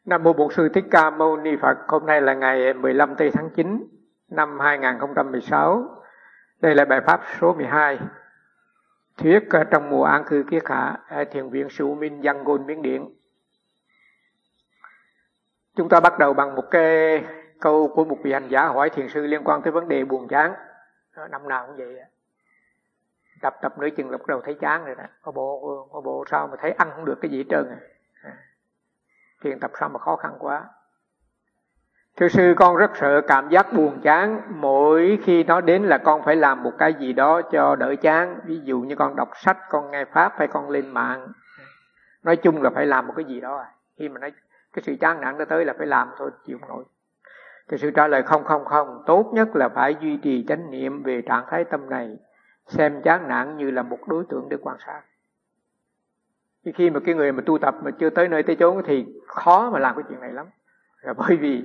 Nam mô Bổn Sư Thích Ca Mâu Ni Phật. Hôm nay là ngày 15 tây tháng 9 năm 2016. Đây là bài pháp số 12. Thuyết trong mùa an cư kiết hạ ở Thiền viện Su Minh, Yangon, Miến Điện. Chúng ta bắt đầu bằng một cái câu của một vị hành giả hỏi thiền sư liên quan tới vấn đề buồn chán. Năm nào cũng vậy. Tập nửa chừng là bắt đầu thấy chán rồi đó. Có bộ sao mà thấy ăn không được cái gì hết trơn à. Thiền tập sao mà khó khăn quá. Thưa sư, con rất sợ cảm giác buồn chán. Mỗi khi nó đến là con phải làm một cái gì đó cho đỡ chán. Ví dụ như con đọc sách, con nghe pháp hay con lên mạng. Nói chung là phải làm một cái gì đó. Khi mà nói cái sự chán nản nó tới là phải làm thôi, chịu không nổi. Thưa sư trả lời không. Tốt nhất là phải duy trì chánh niệm về trạng thái tâm này. Xem chán nản như là một đối tượng để quan sát. Khi mà cái người mà tu tập mà chưa tới nơi tới chốn thì khó mà làm cái chuyện này lắm. Là bởi vì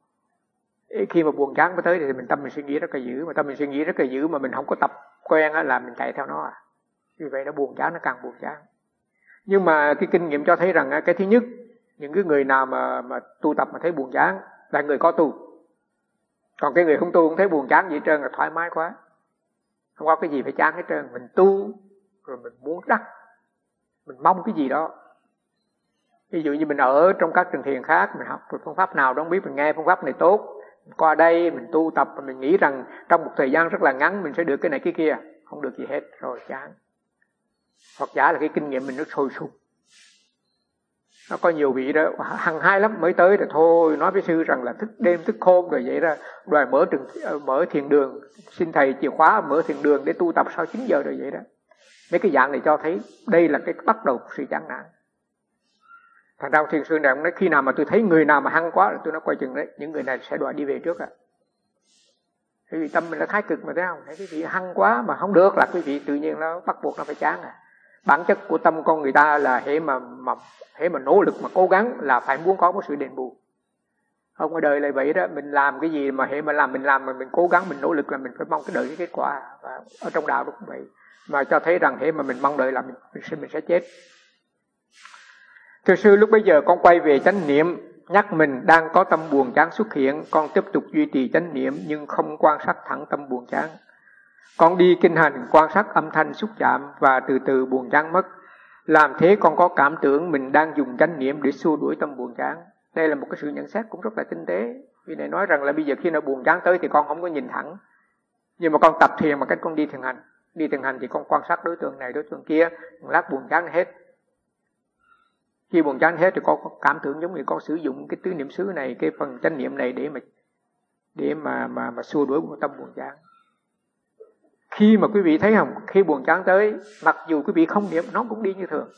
khi mà buồn chán mới tới thì tâm mình suy nghĩ rất là dữ. Mà tâm mình suy nghĩ rất là dữ mà mình không có tập quen là mình chạy theo nó. Vì vậy nó buồn chán, nó càng buồn chán. Nhưng mà cái kinh nghiệm cho thấy rằng cái thứ nhất, những cái người nào mà tu tập mà thấy buồn chán là người có tu. Còn cái người không tu không thấy buồn chán gì hết trơn là thoải mái quá. Không có cái gì phải chán hết trơn. Mình tu rồi mình muốn đắc, mình mong cái gì đó. Ví dụ như mình ở trong các trường thiền khác, mình học phương pháp nào đó không biết, mình nghe phương pháp này tốt, mình qua đây mình tu tập và mình nghĩ rằng trong một thời gian rất là ngắn mình sẽ được cái này cái kia. Không được gì hết rồi chán. Hoặc giả là cái kinh nghiệm mình nó sôi sục. Nó có nhiều vị đó hăng hái lắm mới tới rồi thôi nói với sư rằng là thức đêm thức hôm rồi vậy đó, đòi mở thiền đường, xin thầy chìa khóa mở thiền đường để tu tập sau 9 giờ rồi vậy đó. Mấy cái dạng này cho thấy đây là cái bắt đầu của sự chán nản. Thành ra thiền sư này ông nói khi nào mà tôi thấy người nào mà hăng quá rồi tôi nói coi chừng đấy, những người này sẽ đòi đi về trước. Bởi vì tâm mình là thái cực mà thấy không? Thấy cái vị hăng quá mà không được là cái vị tự nhiên nó bắt buộc nó phải chán. Bản chất của tâm con người ta là hễ mà nỗ lực mà cố gắng là phải muốn có một sự đền bù. Không có đời là vậy đó, mình làm cái gì mà hễ mà làm mà mình cố gắng mình nỗ lực là mình phải mong cái đợi cái kết quả. Và ở trong đạo cũng vậy. Mà cho thấy rằng hễ mà mình mong đợi là mình sẽ chết. Thưa sư, lúc bây giờ con quay về chánh niệm, nhắc mình đang có tâm buồn chán xuất hiện, con tiếp tục duy trì chánh niệm nhưng không quan sát thẳng tâm buồn chán. Con đi kinh hành quan sát âm thanh xúc chạm và từ từ buồn chán mất. Làm thế con có cảm tưởng mình đang dùng chánh niệm để xua đuổi tâm buồn chán. Đây là một cái sự nhận xét cũng rất là tinh tế. Vì này nói rằng là bây giờ khi nó buồn chán tới thì con không có nhìn thẳng. Nhưng mà con tập thiền bằng cách con đi thiền hành. Đi thiền hành thì con quan sát đối tượng này, đối tượng kia, một lát buồn chán hết. Khi buồn chán hết thì con có cảm tưởng giống như con sử dụng cái tứ niệm xứ này, cái phần chánh niệm này để mà xua đuổi một tâm buồn chán. Khi mà quý vị thấy không, khi buồn chán tới, mặc dù quý vị không niệm, nó cũng đi như thường.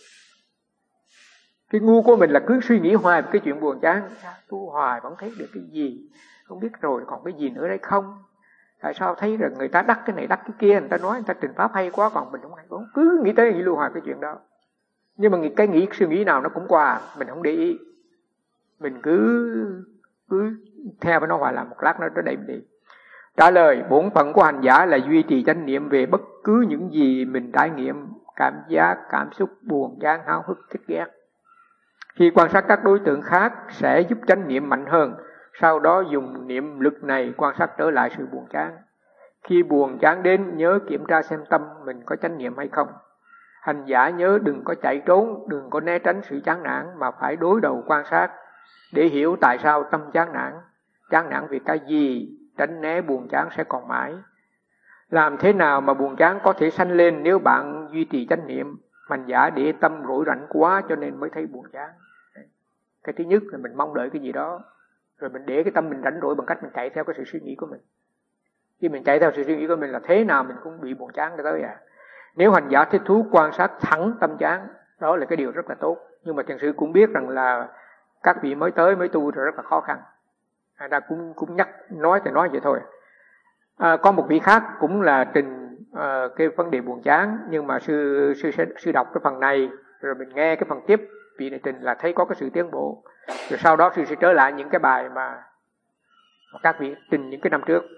Cái ngu của mình là cứ suy nghĩ hoài về cái chuyện buồn chán. Tu hoài vẫn thấy được cái gì, không biết rồi còn cái gì nữa đấy không. Tại sao thấy rằng người ta đắc cái này đắc cái kia, người ta nói người ta trình pháp hay quá, còn mình không hay, cứ nghĩ tới nghĩ lưu hoài cái chuyện đó. Nhưng mà cái suy nghĩ nào nó cũng qua, mình không để ý. Mình cứ theo với nó hoài làm, một lát nó đẩy mình đi. Trả lời, bổn phận của hành giả là duy trì chánh niệm về bất cứ những gì mình trải nghiệm, cảm giác, cảm xúc, buồn, chán, háo hức, thích ghét. Khi quan sát các đối tượng khác sẽ giúp chánh niệm mạnh hơn, sau đó dùng niệm lực này quan sát trở lại sự buồn chán. Khi buồn chán đến, nhớ kiểm tra xem tâm mình có chánh niệm hay không. Hành giả nhớ đừng có chạy trốn, đừng có né tránh sự chán nản mà phải đối đầu quan sát để hiểu tại sao tâm chán nản vì cái gì. Tránh né buồn chán sẽ còn mãi. Làm thế nào mà buồn chán có thể sanh lên nếu bạn duy trì chánh niệm? Hành giả để tâm rỗi rảnh quá cho nên mới thấy buồn chán. Cái thứ nhất là mình mong đợi cái gì đó, rồi mình để cái tâm mình rảnh rỗi bằng cách mình chạy theo cái sự suy nghĩ của mình. Khi mình chạy theo sự suy nghĩ của mình là thế nào mình cũng bị buồn chán tới à. Nếu hành giả thích thú quan sát thẳng tâm chán, đó là cái điều rất là tốt. Nhưng mà thiền sư cũng biết rằng là các vị mới tới mới tu rồi rất là khó khăn. Người ta cũng nói vậy thôi. Có một vị khác cũng là trình cái vấn đề buồn chán, nhưng mà sư đọc cái phần này rồi mình nghe cái phần tiếp vị này trình là thấy có cái sự tiến bộ. Rồi sau đó sư sẽ trở lại những cái bài mà các vị trình những cái năm trước.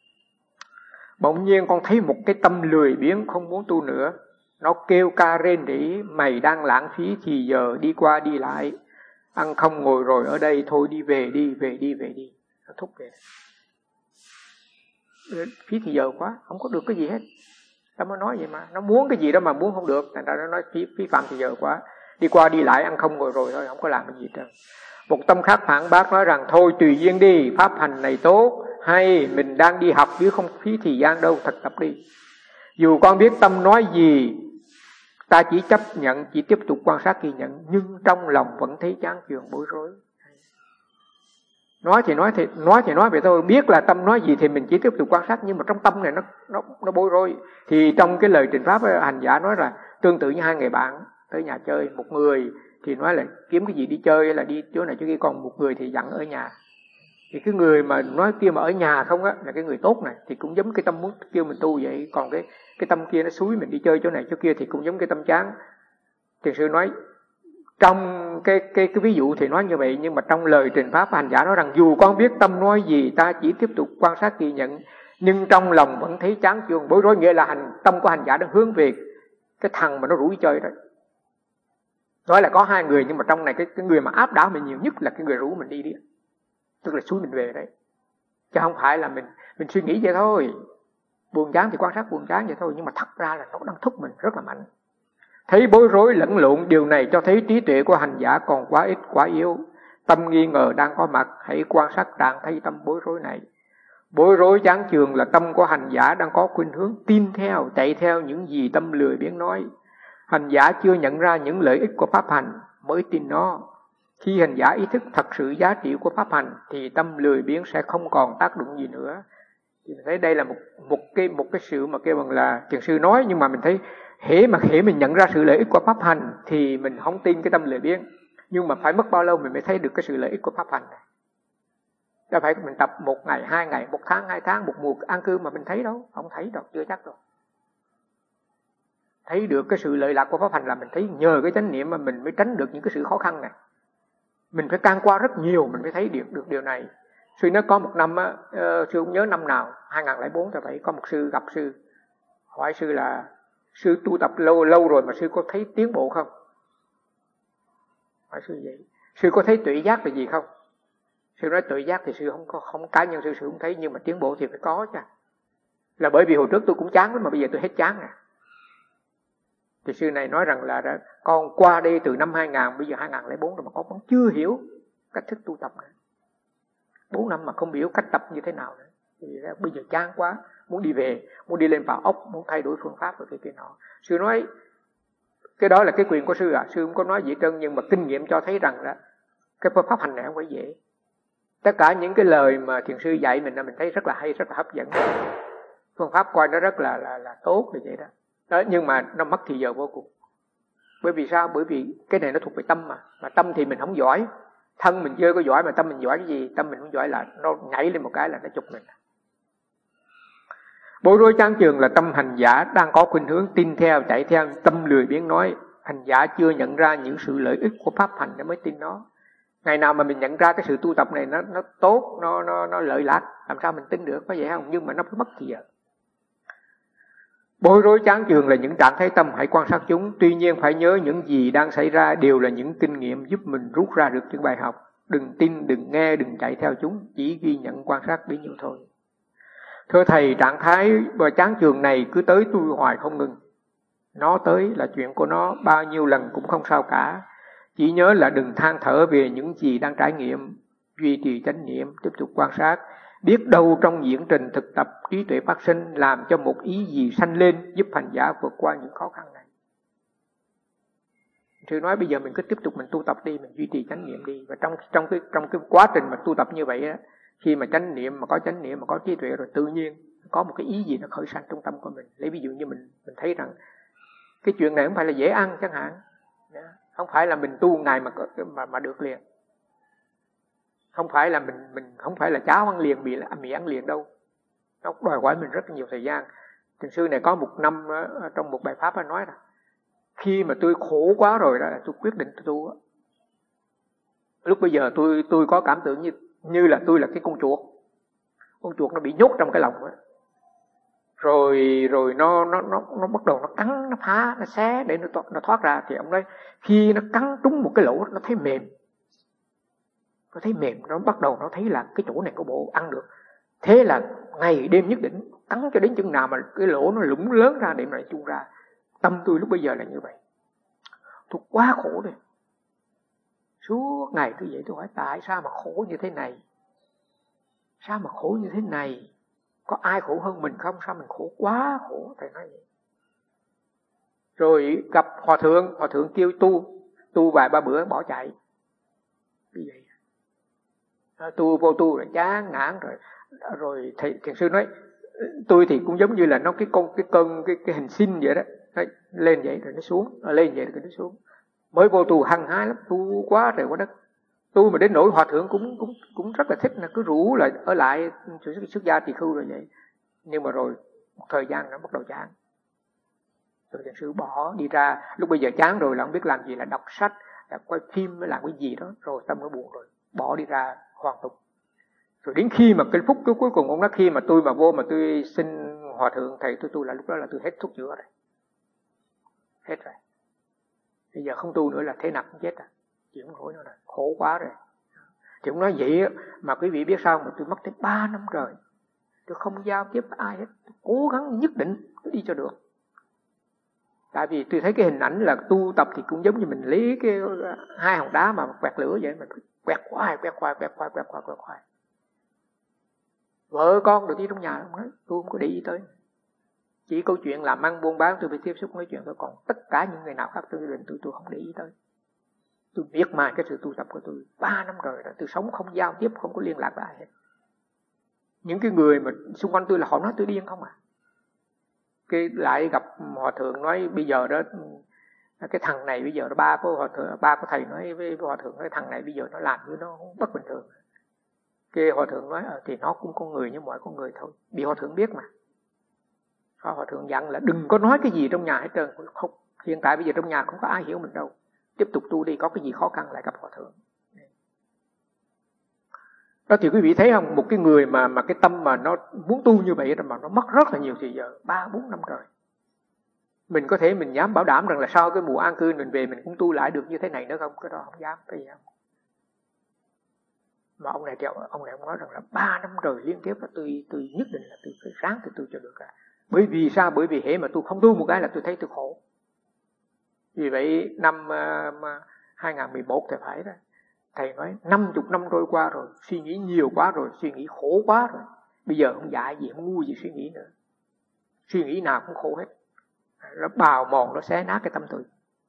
Bỗng nhiên con thấy một cái tâm lười biếng không muốn tu nữa. Nó kêu ca rên rỉ, mày đang lãng phí thì giờ đi qua đi lại. ăn không ngồi rồi ở đây, thôi đi về đi, về đi, về đi. Nó thúc về. Phí thì giờ quá, không có được cái gì hết. Tâm nó nói vậy mà, nó muốn cái gì đó mà muốn không được, thành ra nó nói phí phạm thì giờ quá. Đi qua đi lại ăn không ngồi rồi thôi, không có làm cái gì hết. Một tâm khác phản bác nói rằng thôi tùy duyên đi, pháp hành này tốt, hay mình đang đi học chứ không phí thời gian đâu, thực tập đi. Dù con biết tâm nói gì, ta chỉ chấp nhận, chỉ tiếp tục quan sát ghi nhận, nhưng trong lòng vẫn thấy chán chường bối rối. Nói thì nói vậy thôi, biết là tâm nói gì thì mình chỉ tiếp tục quan sát, nhưng mà trong tâm này nó bối rối. Thì trong cái lời trình pháp hành giả nói là tương tự như hai người bạn tới nhà chơi, một người thì nói là kiếm cái gì đi chơi hay là đi chỗ này chỗ kia, còn một người thì dặn ở nhà. Thì cái người mà nói kia mà ở nhà không á là cái người tốt này, thì cũng giống cái tâm muốn kêu mình tu vậy. Còn cái tâm kia nó xúi mình đi chơi chỗ này chỗ kia thì cũng giống cái tâm chán. Thiền sư nói trong cái ví dụ thì nói như vậy, nhưng mà trong lời trình pháp hành giả nói rằng dù con biết tâm nói gì, ta chỉ tiếp tục quan sát ghi nhận, nhưng trong lòng vẫn thấy chán chường bối rối, nghĩa là tâm của hành giả đang hướng về cái thằng mà nó rủ đi chơi đó. Nói là có hai người, nhưng mà trong này cái người mà áp đảo mình nhiều nhất là cái người rủ mình đi, tức là xúi mình về đấy, chứ không phải là mình suy nghĩ vậy thôi. Buồn chán thì quan sát buồn chán vậy thôi, nhưng mà thật ra là nó đang thúc mình rất là mạnh. Thấy bối rối lẫn lộn, điều này cho thấy trí tuệ của hành giả còn quá ít quá yếu. Tâm nghi ngờ đang có mặt, hãy quan sát trạng thấy tâm bối rối này. Bối rối chán chường là tâm của hành giả đang có khuynh hướng tin theo, chạy theo những gì tâm lười biếng nói. Hành giả chưa nhận ra những lợi ích của pháp hành mới tin nó. Khi hành giả ý thức thật sự giá trị của pháp hành thì tâm lười biếng sẽ không còn tác động gì nữa. Thì mình thấy đây là một cái sự mà kêu bằng là thiền sư nói, nhưng mà mình thấy hễ mình nhận ra sự lợi ích của pháp hành thì mình không tin cái tâm lười biếng. Nhưng mà phải mất bao lâu mình mới thấy được cái sự lợi ích của pháp hành này. Đâu phải mình tập 1 ngày, 2 ngày, 1 tháng, 2 tháng, 1 mùa an cư mà mình thấy đâu, không thấy đâu, chưa chắc đâu. Thấy được cái sự lợi lạc của pháp hành là mình thấy nhờ cái chánh niệm mà mình mới tránh được những cái sự khó khăn này. Mình phải can qua rất nhiều mình mới thấy được điều này. Sư nó có một năm á, sư không nhớ năm nào, 2004 thì phải có một sư gặp sư, hỏi sư là sư tu tập lâu rồi mà sư có thấy tiến bộ không? Hỏi sư vậy, sư có thấy tuệ giác là gì không? Sư nói tuệ giác thì sư không cá nhân sư không thấy, nhưng mà tiến bộ thì phải có chứ. Là bởi vì hồi trước tôi cũng chán lắm mà bây giờ tôi hết chán rồi. Thì sư này nói rằng là con qua đây từ năm 2000, bây giờ 2004 rồi mà con vẫn chưa hiểu cách thức tu tập này. 4 năm mà không hiểu cách tập như thế nào nữa. Thì bây giờ chán quá, muốn đi về, muốn đi lên vào ốc, muốn thay đổi phương pháp rồi cái nọ. Sư nói cái đó là cái quyền của sư sư không có nói gì trơn, nhưng mà kinh nghiệm cho thấy rằng là cái phương pháp hành này không phải dễ. Tất cả những cái lời mà thiền sư dạy mình là mình thấy rất là hay, rất là hấp dẫn. Phương pháp coi nó rất là tốt như vậy đó. Đó, nhưng mà nó mất thì giờ vô cùng. Bởi vì sao? Bởi vì cái này nó thuộc về tâm mà tâm thì mình không giỏi. Thân mình chưa có giỏi mà tâm mình giỏi cái gì? Tâm mình không giỏi là nó nhảy lên một cái là nó chụp mình. Bối rối chán chường là tâm hành giả đang có khuynh hướng tin theo, chạy theo, tâm lười biếng nói. Hành giả chưa nhận ra những sự lợi ích của pháp hành để mới tin nó. Ngày nào mà mình nhận ra cái sự tu tập này nó tốt, nó lợi lạc, làm sao mình tin được, có vậy không? Nhưng mà nó phải mất thì giờ. Bối rối chán chường là những trạng thái tâm, hãy quan sát chúng. Tuy nhiên phải nhớ những gì đang xảy ra đều là những kinh nghiệm giúp mình rút ra được những bài học. Đừng tin, đừng nghe, đừng chạy theo chúng, chỉ ghi nhận quan sát bấy nhiêu thôi. Thưa Thầy, trạng thái và chán chường này cứ tới tôi hoài không ngừng. Nó tới là chuyện của nó, bao nhiêu lần cũng không sao cả. Chỉ nhớ là đừng than thở về những gì đang trải nghiệm, duy trì chánh niệm, tiếp tục quan sát. Biết đâu trong diễn trình thực tập trí tuệ phát sinh làm cho một ý gì sanh lên, giúp hành giả vượt qua những khó khăn này. Sư nói bây giờ mình cứ tiếp tục mình tu tập đi, mình duy trì chánh niệm đi. Và trong cái quá trình mà tu tập như vậy á, khi mà chánh niệm mà có chánh niệm mà có trí tuệ rồi, tự nhiên có một cái ý gì nó khởi sanh trong tâm của mình. Lấy ví dụ như mình thấy rằng cái chuyện này không phải là dễ ăn chẳng hạn, không phải là mình tu ngày mà được liền. Không phải là mình không phải là cháo ăn liền, mì ăn liền đâu. Nó đòi hỏi mình rất nhiều thời gian. Thiền sư này có một năm trong một bài pháp nói là khi mà tôi khổ quá rồi đó, tôi quyết định tôi tu. Lúc bây giờ tôi có cảm tưởng như là tôi là cái con chuột. Con chuột nó bị nhốt trong cái lồng đó. Rồi nó bắt đầu nó cắn, nó phá, nó xé để nó thoát ra. Thì ông nói khi nó cắn trúng một cái lỗ nó thấy mềm. nó thấy mềm, nó bắt đầu nó thấy là cái chỗ này có bộ ăn được. Thế là ngày đêm nhất định cắn cho đến chừng nào mà cái lỗ nó lủng lớn ra để mà chui ra. Tâm tôi lúc bây giờ là như vậy. Tôi quá khổ rồi. Suốt ngày tôi vậy tôi hỏi tại sao mà khổ như thế này? Sao mà khổ như thế này? Có ai khổ hơn mình không? Sao mình khổ quá khổ? Thầy nói vậy. Rồi gặp hòa thượng kêu tu vài ba bữa bỏ chạy. Như vậy. Tu vô tu rồi chán nản rồi thầy thiền sư nói tôi thì cũng giống như là nó cái hình xin vậy đó. Đấy, lên vậy rồi nó xuống, lên vậy rồi nó xuống. Mới vô tu hăng hái lắm, tu quá trời quá đất. Tu mà đến nỗi hòa thượng cũng rất là thích, là cứ rủ là ở lại xuất gia tỳ khưu rồi vậy. Nhưng mà rồi một thời gian nó bắt đầu chán. Rồi thiền sư bỏ đi ra, lúc bây giờ chán rồi là không biết làm gì, là đọc sách, là quay phim mới làm cái gì đó, rồi tâm nó buồn rồi, bỏ đi ra hoàn tục. Rồi đến khi mà cái phút cuối cùng ông nói khi mà tôi mà vô mà tôi xin hòa thượng thầy tôi là lúc đó là tôi hết thuốc chữa rồi. Hết rồi. Bây giờ không tu nữa là thế nào cũng chết rồi. Chịu không nổi nữa rồi, khổ quá rồi. Thì ông nói vậy mà quý vị biết sao mà tôi mất tới 3 năm rồi. Tôi không giao tiếp với ai hết. Tôi cố gắng nhất định tôi đi cho được. Tại vì tôi thấy cái hình ảnh là tu tập thì cũng giống như mình lấy cái 2 hòn đá mà quẹt lửa vậy. Mình quẹt khoai. Vợ con được đi trong nhà không nói, tôi không có để ý tới. Chỉ câu chuyện làm ăn buôn bán tôi phải tiếp xúc nói chuyện thôi, còn tất cả những người nào khác tôi không để ý tới. Tôi biết mà cái sự tu tập của tôi 3 năm rồi đó, tôi sống không giao tiếp, không có liên lạc với ai hết. Những cái người mà xung quanh tôi là họ nói tôi điên không à. Cái lại gặp hòa thượng nói bây giờ đó cái thằng này bây giờ nó ba của thầy nói với hòa thượng cái thằng này bây giờ nó làm như nó bất bình thường. Cái hòa thượng nói thì nó cũng con người như mọi con người thôi. Bị hòa thượng biết mà. Hòa thượng dặn là đừng có nói cái gì trong nhà hết trơn. Không, hiện tại bây giờ trong nhà không có ai hiểu mình đâu. Tiếp tục tu đi, có cái gì khó khăn lại gặp hòa thượng. Đó thì quý vị thấy không, một cái người mà cái tâm mà nó muốn tu như vậy mà nó mất rất là nhiều thời giờ, 3-4 năm rồi. Mình có thể mình dám bảo đảm rằng là sau cái mùa an cư mình về mình cũng tu lại được như thế này nữa không? Cái đó không dám, cái gì không. Mà ông này nói rằng là 3 năm rồi liên tiếp là tôi nhất định là tôi phải ráng tôi tu cho được cả. Bởi vì sao? Bởi vì hễ mà tôi không tu một cái là tôi thấy tôi khổ. Vì vậy năm 2011 thì phải đó. Thầy nói 50 năm trôi qua rồi, suy nghĩ nhiều quá rồi, suy nghĩ khổ quá rồi. Bây giờ không dạy gì, không ngu gì suy nghĩ nữa. Suy nghĩ nào cũng khổ hết. Nó bào mòn, nó xé nát cái tâm tôi.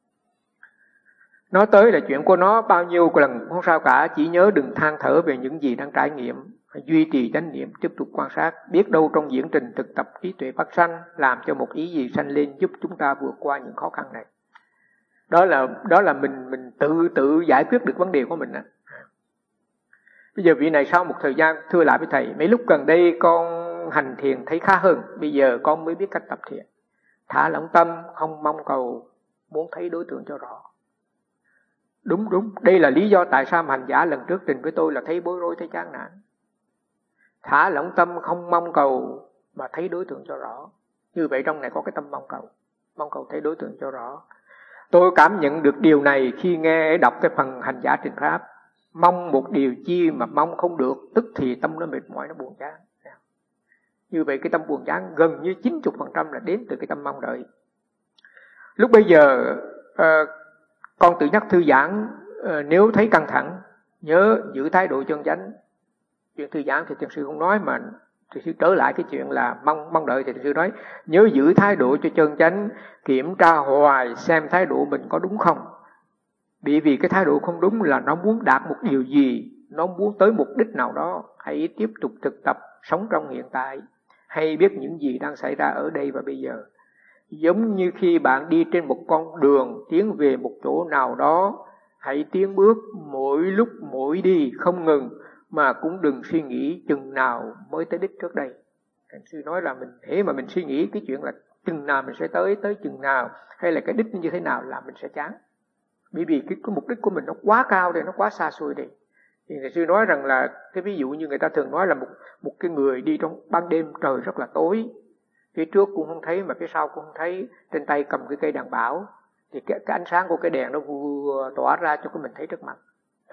Nói tới là chuyện của nó bao nhiêu lần không sao cả, chỉ nhớ đừng than thở về những gì đang trải nghiệm. Phải duy trì chánh niệm, tiếp tục quan sát, biết đâu trong diễn trình thực tập trí tuệ phát sanh, làm cho một ý gì sanh lên giúp chúng ta vượt qua những khó khăn này. Đó là mình tự giải quyết được vấn đề của mình á. Bây giờ vị này sau một thời gian thưa lại với thầy, mấy lúc gần đây con hành thiền thấy khá hơn, bây giờ con mới biết cách tập thiền. Thả lỏng tâm, không mong cầu, muốn thấy đối tượng cho rõ. Đúng, đây là lý do tại sao hành giả lần trước trình với tôi là thấy bối rối, thấy chán nản. Thả lỏng tâm, không mong cầu mà thấy đối tượng cho rõ. Như vậy trong này có cái tâm mong cầu thấy đối tượng cho rõ. Tôi cảm nhận được điều này khi nghe đọc cái phần hành giả trình pháp. Mong một điều chi mà mong không được, tức thì tâm nó mệt mỏi, nó buồn chán. Như vậy cái tâm buồn chán gần như 90% là đến từ cái tâm mong đợi. Lúc bây giờ con tự nhắc thư giãn, nếu thấy căng thẳng nhớ giữ thái độ chân chánh. Chuyện thư giãn thì thiền sư không nói, mà thiền sư trở lại cái chuyện là mong đợi thì thiền sư nói nhớ giữ thái độ cho chân chánh, kiểm tra hoài xem thái độ mình có đúng không. Bởi vì cái thái độ không đúng là nó muốn đạt một điều gì, nó muốn tới mục đích nào đó. Hãy tiếp tục thực tập sống trong hiện tại, hay biết những gì đang xảy ra ở đây và bây giờ. Giống như khi bạn đi trên một con đường tiến về một chỗ nào đó, hãy tiến bước mỗi lúc mỗi đi không ngừng, mà cũng đừng suy nghĩ chừng nào mới tới đích trước đây. Thầy sư nói là hễ mà mình suy nghĩ cái chuyện là chừng nào mình sẽ tới chừng nào, hay là cái đích như thế nào là mình sẽ chán. Bởi vì cái mục đích của mình nó quá cao đây, nó quá xa xôi đây. Thì thầy sư nói rằng là cái ví dụ như người ta thường nói là một cái người đi trong ban đêm trời rất là tối, phía trước cũng không thấy mà phía sau cũng không thấy, trên tay cầm cái cây đèn bảo, thì cái ánh sáng của cái đèn nó vừa tỏa ra cho cái mình thấy trước mặt.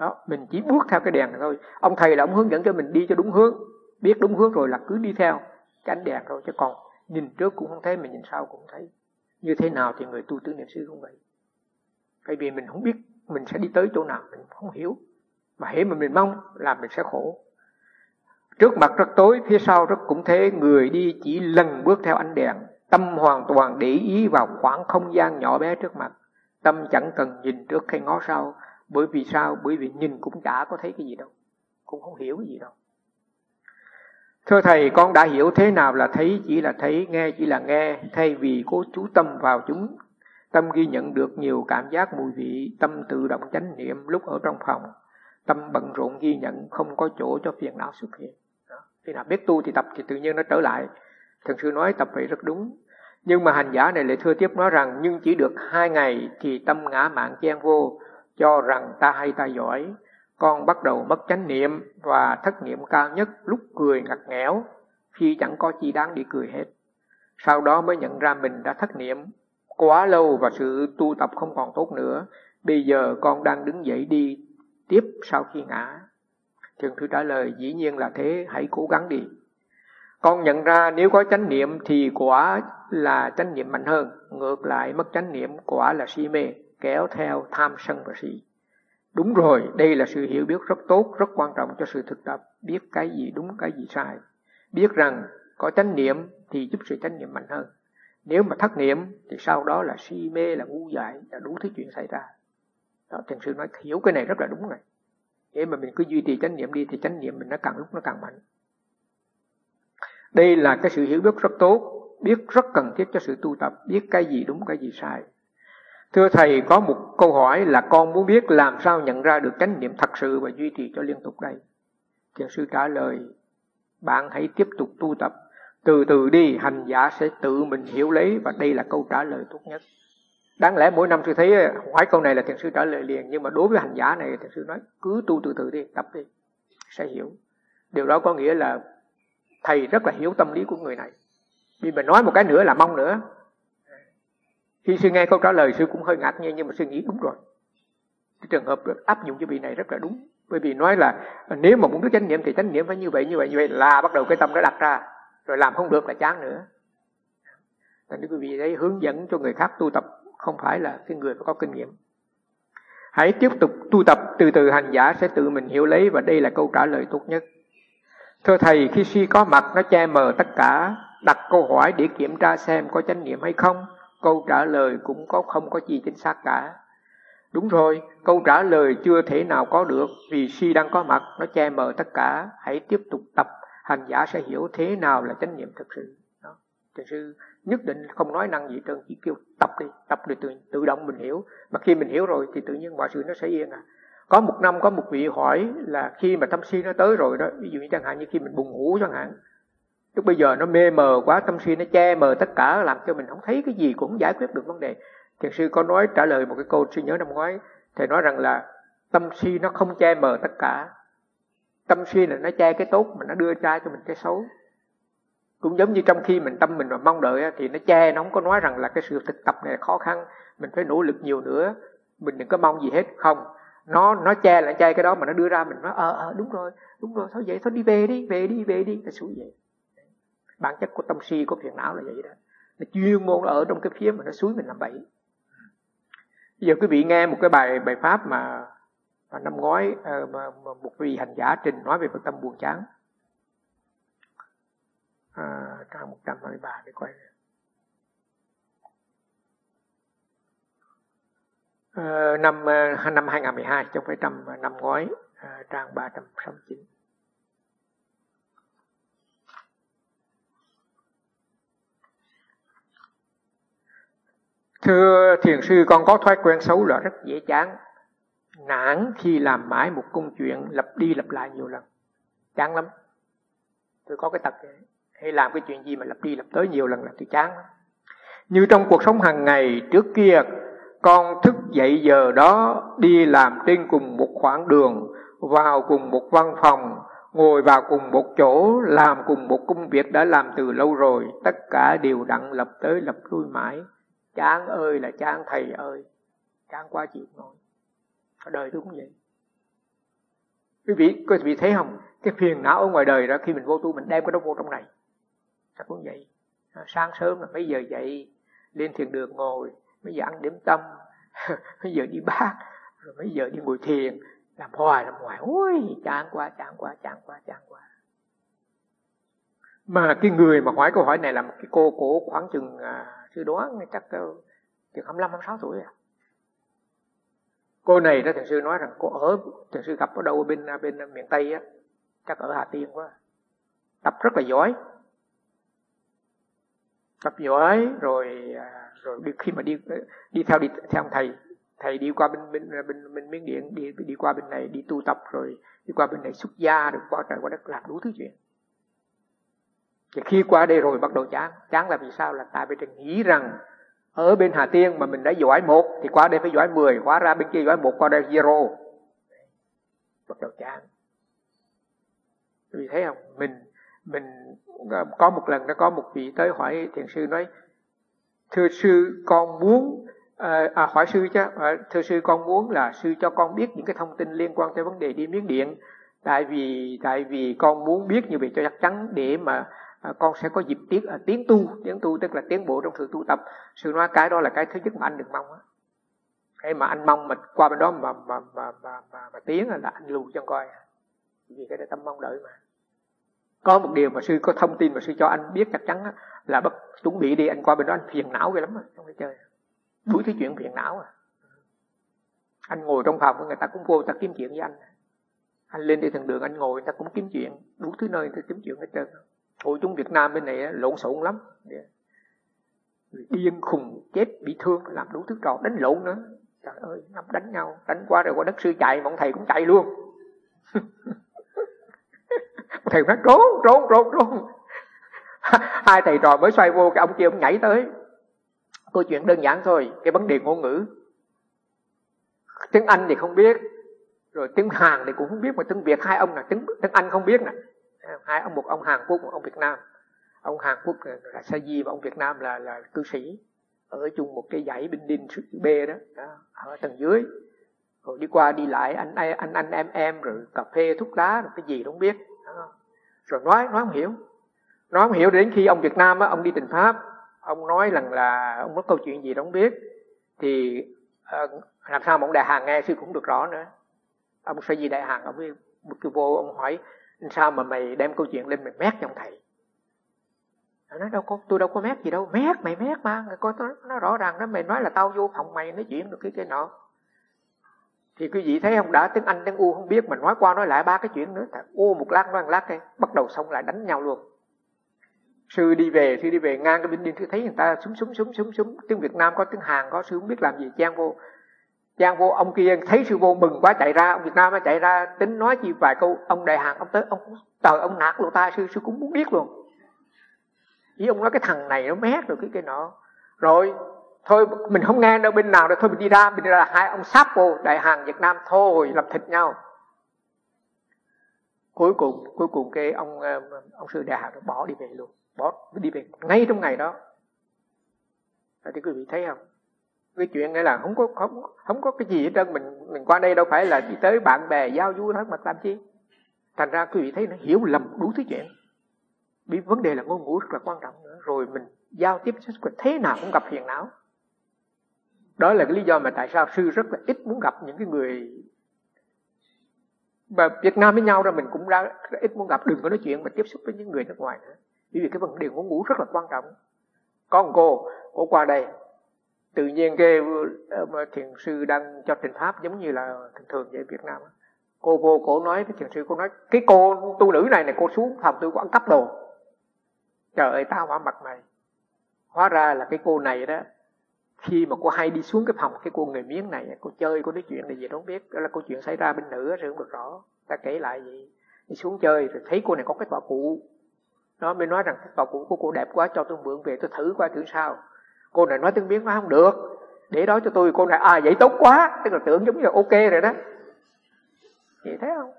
Đó, mình chỉ bước theo cái đèn này thôi. Ông thầy là ông hướng dẫn cho mình đi cho đúng hướng, biết đúng hướng rồi là cứ đi theo cái ánh đèn thôi, chứ còn nhìn trước cũng không thấy, mình nhìn sau cũng không thấy. Như thế nào thì người tu tứ niệm xứ cũng vậy. Bởi vì mình không biết mình sẽ đi tới chỗ nào, mình không hiểu. Mà hễ mà mình mong là mình sẽ khổ. Trước mặt rất tối, phía sau rất cũng thế, người đi chỉ lần bước theo ánh đèn, tâm hoàn toàn để ý vào khoảng không gian nhỏ bé trước mặt. Tâm chẳng cần nhìn trước hay ngó sau. Bởi vì sao? Bởi vì nhìn cũng chả có thấy cái gì đâu, cũng không hiểu cái gì đâu. Thưa Thầy, con đã hiểu thế nào là thấy chỉ là thấy, nghe chỉ là nghe. Thay vì cố chú tâm vào chúng, tâm ghi nhận được nhiều cảm giác mùi vị, tâm tự động chánh niệm lúc ở trong phòng. Tâm bận rộn ghi nhận, không có chỗ cho phiền não xuất hiện. Khi nào biết tu thì tập thì tự nhiên nó trở lại. Thiền sư nói tập vậy rất đúng. Nhưng mà hành giả này lại thưa tiếp nói rằng, nhưng chỉ được 2 ngày thì tâm ngã mạn chen vô, cho rằng ta hay ta giỏi. Con bắt đầu mất chánh niệm và thất niệm cao nhất lúc cười ngặt nghẽo, khi chẳng có chi đáng để cười hết. Sau đó mới nhận ra mình đã thất niệm quá lâu và sự tu tập không còn tốt nữa. Bây giờ con đang đứng dậy đi tiếp sau khi ngã. Thiền sư trả lời, dĩ nhiên là thế, hãy cố gắng đi. Con nhận ra nếu có chánh niệm thì quả là chánh niệm mạnh hơn. Ngược lại mất chánh niệm quả là si mê, kéo theo tham sân và si. Đúng rồi, đây là sự hiểu biết rất tốt, rất quan trọng cho sự thực tập. Biết cái gì đúng, cái gì sai. Biết rằng có chánh niệm thì giúp sự chánh niệm mạnh hơn. Nếu mà thất niệm thì sau đó là si mê, là ngu dại, là đủ thứ chuyện xảy ra. Đó, thiền sư nói hiểu cái này rất là đúng này. Để mà mình cứ duy trì chánh niệm đi thì chánh niệm mình nó càng lúc nó càng mạnh. Đây là cái sự hiểu biết rất tốt, biết rất cần thiết cho sự tu tập, biết cái gì đúng, cái gì sai. Thưa Thầy, có một câu hỏi là con muốn biết làm sao nhận ra được chánh niệm thật sự và duy trì cho liên tục đây. Thiền sư trả lời, bạn hãy tiếp tục tu tập, từ từ đi, hành giả sẽ tự mình hiểu lấy, và đây là câu trả lời tốt nhất. Đáng lẽ mỗi năm sư thấy hỏi câu này là thiền sư trả lời liền, nhưng mà đối với hành giả này thiền sư nói cứ tu từ từ đi, tập đi, sẽ hiểu. Điều đó có nghĩa là thầy rất là hiểu tâm lý của người này. Vì mình nói một cái nữa là mong nữa. Khi sư nghe câu trả lời sư cũng hơi ngạc nhiên, nhưng mà sư nghĩ đúng rồi. Cái trường hợp áp dụng cho vị này rất là đúng. Bởi vì nói là nếu mà muốn biết chánh niệm thì chánh niệm phải như vậy là bắt đầu cái tâm nó đặt ra, rồi làm không được là chán nữa. Nên quý vị đấy hướng dẫn cho người khác tu tập không phải là cái người phải có kinh nghiệm. Hãy tiếp tục tu tập, từ từ hành giả sẽ tự mình hiểu lấy, và đây là câu trả lời tốt nhất. Thưa Thầy, khi si có mặt nó che mờ tất cả, đặt câu hỏi để kiểm tra xem có chánh niệm hay không, câu trả lời cũng không có gì chính xác cả. Đúng rồi, câu trả lời chưa thể nào có được, vì si đang có mặt, nó che mờ tất cả. Hãy tiếp tục tập, hành giả sẽ hiểu thế nào là chánh niệm thực sự. Thiền sư nhất định không nói năng gì trơn, chỉ kêu tập đi, tập để tự động mình hiểu. Mà khi mình hiểu rồi thì tự nhiên mọi sự nó sẽ yên à. Có một năm có một vị hỏi là khi mà tâm si nó tới rồi đó, ví dụ như chẳng hạn như khi mình buồn ngủ chẳng hạn, lúc bây giờ nó mê mờ quá, tâm si nó che mờ tất cả, làm cho mình không thấy cái gì, cũng không giải quyết được vấn đề. Thiền sư có nói trả lời một cái câu sư nhớ năm ngoái, thầy nói rằng là tâm si nó không che mờ tất cả. Tâm si là nó che cái tốt mà nó đưa ra cho mình cái xấu. Cũng giống như trong khi tâm mình mà mong đợi thì nó che, nó không có nói rằng là cái sự thực tập này khó khăn, mình phải nỗ lực nhiều nữa, mình đừng có mong gì hết. Không, nó che là che cái đó mà nó đưa ra mình nói đúng rồi, thôi vậy thôi, đi về đi, cái xui vậy. Bản chất của tâm si, của phiền não là vậy đó. Nó chuyên môn ở trong cái phía mà nó xúi mình làm bậy. Bây giờ quý vị nghe một cái bài pháp mà năm ngoái mà một vị hành giả trình nói về tâm buồn chán. Trang 123 để coi. Năm 2012 chứ không phải năm ngoái, trang 369. Thưa thiền sư, con có thói quen xấu là rất dễ chán, nản khi làm mãi một công chuyện lặp đi lặp lại nhiều lần, chán lắm. Tôi có cái tật này, hay làm cái chuyện gì mà lặp đi lặp tới nhiều lần là tôi chán lắm. Như trong cuộc sống hàng ngày, trước kia con thức dậy giờ đó, đi làm trên cùng một khoảng đường, vào cùng một văn phòng, ngồi vào cùng một chỗ, làm cùng một công việc đã làm từ lâu rồi, tất cả đều đặn lặp tới lặp lui mãi. Chán ơi là chán thầy ơi, chán quá chịu nổi. Đời tôi cũng vậy. quý vị thấy không, cái phiền não ở ngoài đời đó, khi mình vô tu mình đem cái đó vô trong này. Chắc cũng vậy. Sáng sớm là mấy giờ dậy, lên thiền đường ngồi, mấy giờ ăn điểm tâm, mấy giờ đi bát, rồi mấy giờ đi ngồi thiền, làm hoài. Ôi chán quá. Mà cái người mà hỏi câu hỏi này là một cái cô cổ khoảng chừng sư đoán chắc chừng 25-26 tuổi à. Cô này đó, thiền sư nói rằng thiền sư gặp ở đâu bên miền Tây á, chắc ở Hà Tiên quá. Tập rất là giỏi. Tập giỏi rồi khi mà đi theo ông thầy đi qua bên Miến Điện, đi qua bên này đi tu tập, rồi đi qua bên này xuất gia, rồi qua trời qua đất làm đủ thứ chuyện. Thì khi qua đây rồi bắt đầu chán là vì sao? Là tại vì mình nghĩ rằng ở bên Hà Tiên mà mình đã giỏi 1 thì qua đây phải giỏi 10, hóa ra bên kia giỏi 1 qua đây 0. Bắt đầu chán. Vì thấy không, mình có một lần nó có một vị tới hỏi thiền sư, nói thưa sư con muốn hỏi sư chứ, thưa sư con muốn là sư cho con biết những cái thông tin liên quan tới vấn đề đi Miến Điện, tại vì con muốn biết như vậy cho chắc chắn để mà con sẽ có dịp tiến tu tức là tiến bộ trong sự tu tập. Sư nói cái đó là cái thứ nhất mà anh đừng mong á. Cái mà anh mong mà qua bên đó mà tiến là anh lùi cho coi, vì cái đó tâm mong đợi mà. Có một điều mà sư có thông tin mà sư cho anh biết chắc chắn là chuẩn bị đi, anh qua bên đó anh phiền não ghê lắm không phải chơi. Đủ thứ chuyện phiền não à. Anh ngồi trong phòng người ta cũng vô, người ta kiếm chuyện với anh. Anh lên đi thường đường anh ngồi, người ta cũng kiếm chuyện, đủ thứ nơi người ta kiếm chuyện hết trơn. Hội chúng Việt Nam bên này lộn xộn lắm, điên khùng chết bị thương, làm đủ thứ trò, đánh lộn nữa. Trời ơi, đánh nhau, đánh qua rồi qua đất sư chạy, mà ông thầy cũng chạy luôn. Thầy nói trốn. Hai thầy trò mới xoay vô, cái ông kia ông nhảy tới. Câu chuyện đơn giản thôi, cái vấn đề ngôn ngữ. Tiếng Anh thì không biết, rồi tiếng Hàn thì cũng không biết, mà tiếng Việt hai ông là tiếng Anh không biết nè. Hai ông, một ông Hàn Quốc, một ông Việt Nam. Ông Hàn Quốc là Sa Di và ông Việt Nam là cư sĩ, ở chung một cái dãy Bình Đinh B đó, ở tầng dưới. Rồi đi qua đi lại anh em, rồi cà phê thuốc lá rồi cái gì không biết. Rồi nói không hiểu đến khi ông Việt Nam á, ông đi Tịnh Pháp, ông nói rằng là ông có câu chuyện gì đó không biết, thì làm sao mà ông Đại Hàn nghe sư cũng được rõ nữa. Ông Sa Di Đại Hàn ông mới kêu vô, ông hỏi sao mà mày đem câu chuyện lên mày mét cho ông thầy. Nó nói tôi đâu có mét gì đâu. Mày mét mà, coi nó rõ ràng đó, mày nói là tao vô phòng mày nói chuyện được cái nọ. Thì quý vị thấy không, đã tiếng Anh tiếng U không biết mà nói qua nói lại 3 cái chuyện nữa, một lát nói một lát, cái bắt đầu xong lại đánh nhau luôn. Sư đi về ngang cái Bình Đinh, thấy người ta súng, tiếng Việt Nam có, tiếng Hàn có, sư không biết làm gì, chen vô. Ông kia thấy sư vô mừng quá chạy ra, ông Việt Nam chạy ra tính nói chi vài câu. Ông Đại Hàn ông tới, ông nạt lỗ tai sư cũng muốn biết luôn. Ý ông nói cái thằng này nó mét rồi cái nọ. Rồi thôi mình không nghe đâu bên nào đâu, thôi mình đi ra hai ông sáp vô, Đại Hàn Việt Nam thôi làm thịt nhau. Cuối cùng cái ông sư Đại Hàn bỏ đi về luôn, đi về ngay trong ngày đó. Thì quý vị thấy không, cái chuyện này là không có cái gì hết trơn. Mình qua đây đâu phải là đi tới bạn bè giao du hết mà làm chi. Thành ra quý vị thấy nó hiểu lầm đủ thứ chuyện. Vì vấn đề là ngôn ngữ rất là quan trọng nữa. Rồi mình giao tiếp thế nào cũng gặp phiền não. Đó là cái lý do mà tại sao sư rất là ít muốn gặp những cái người mà Việt Nam với nhau, ra mình cũng rất ít muốn gặp. Đừng có nói chuyện mà tiếp xúc với những người nước ngoài nữa. Vì cái vấn đề ngôn ngữ rất là quan trọng. Có một cô qua đây, tự nhiên cái thiền sư đang cho trình pháp giống như là thường vậy Việt Nam. Cô vô cổ nói với thiền sư, cô nói cái cô tu nữ này cô xuống phòng tôi có ăn cắp đồ. Trời ơi, tao hỏa mặt mày. Hóa ra là cái cô này đó, khi mà cô hay đi xuống cái phòng cái cô người Miến này, cô chơi, cô nói chuyện này gì đó không biết. Đó là câu chuyện xảy ra bên nữ rồi không được rõ. Ta kể lại gì, đi xuống chơi rồi thấy cô này có cái tọa cụ. Nó mới nói rằng cái tọa cụ của cô đẹp quá, cho tôi mượn về tôi thử qua thử sao. Cô này nói tiếng Miến nói không được, để đó cho tôi. Cô này vậy tốt quá, tức là tưởng giống như là ok rồi đó. Vậy thấy không?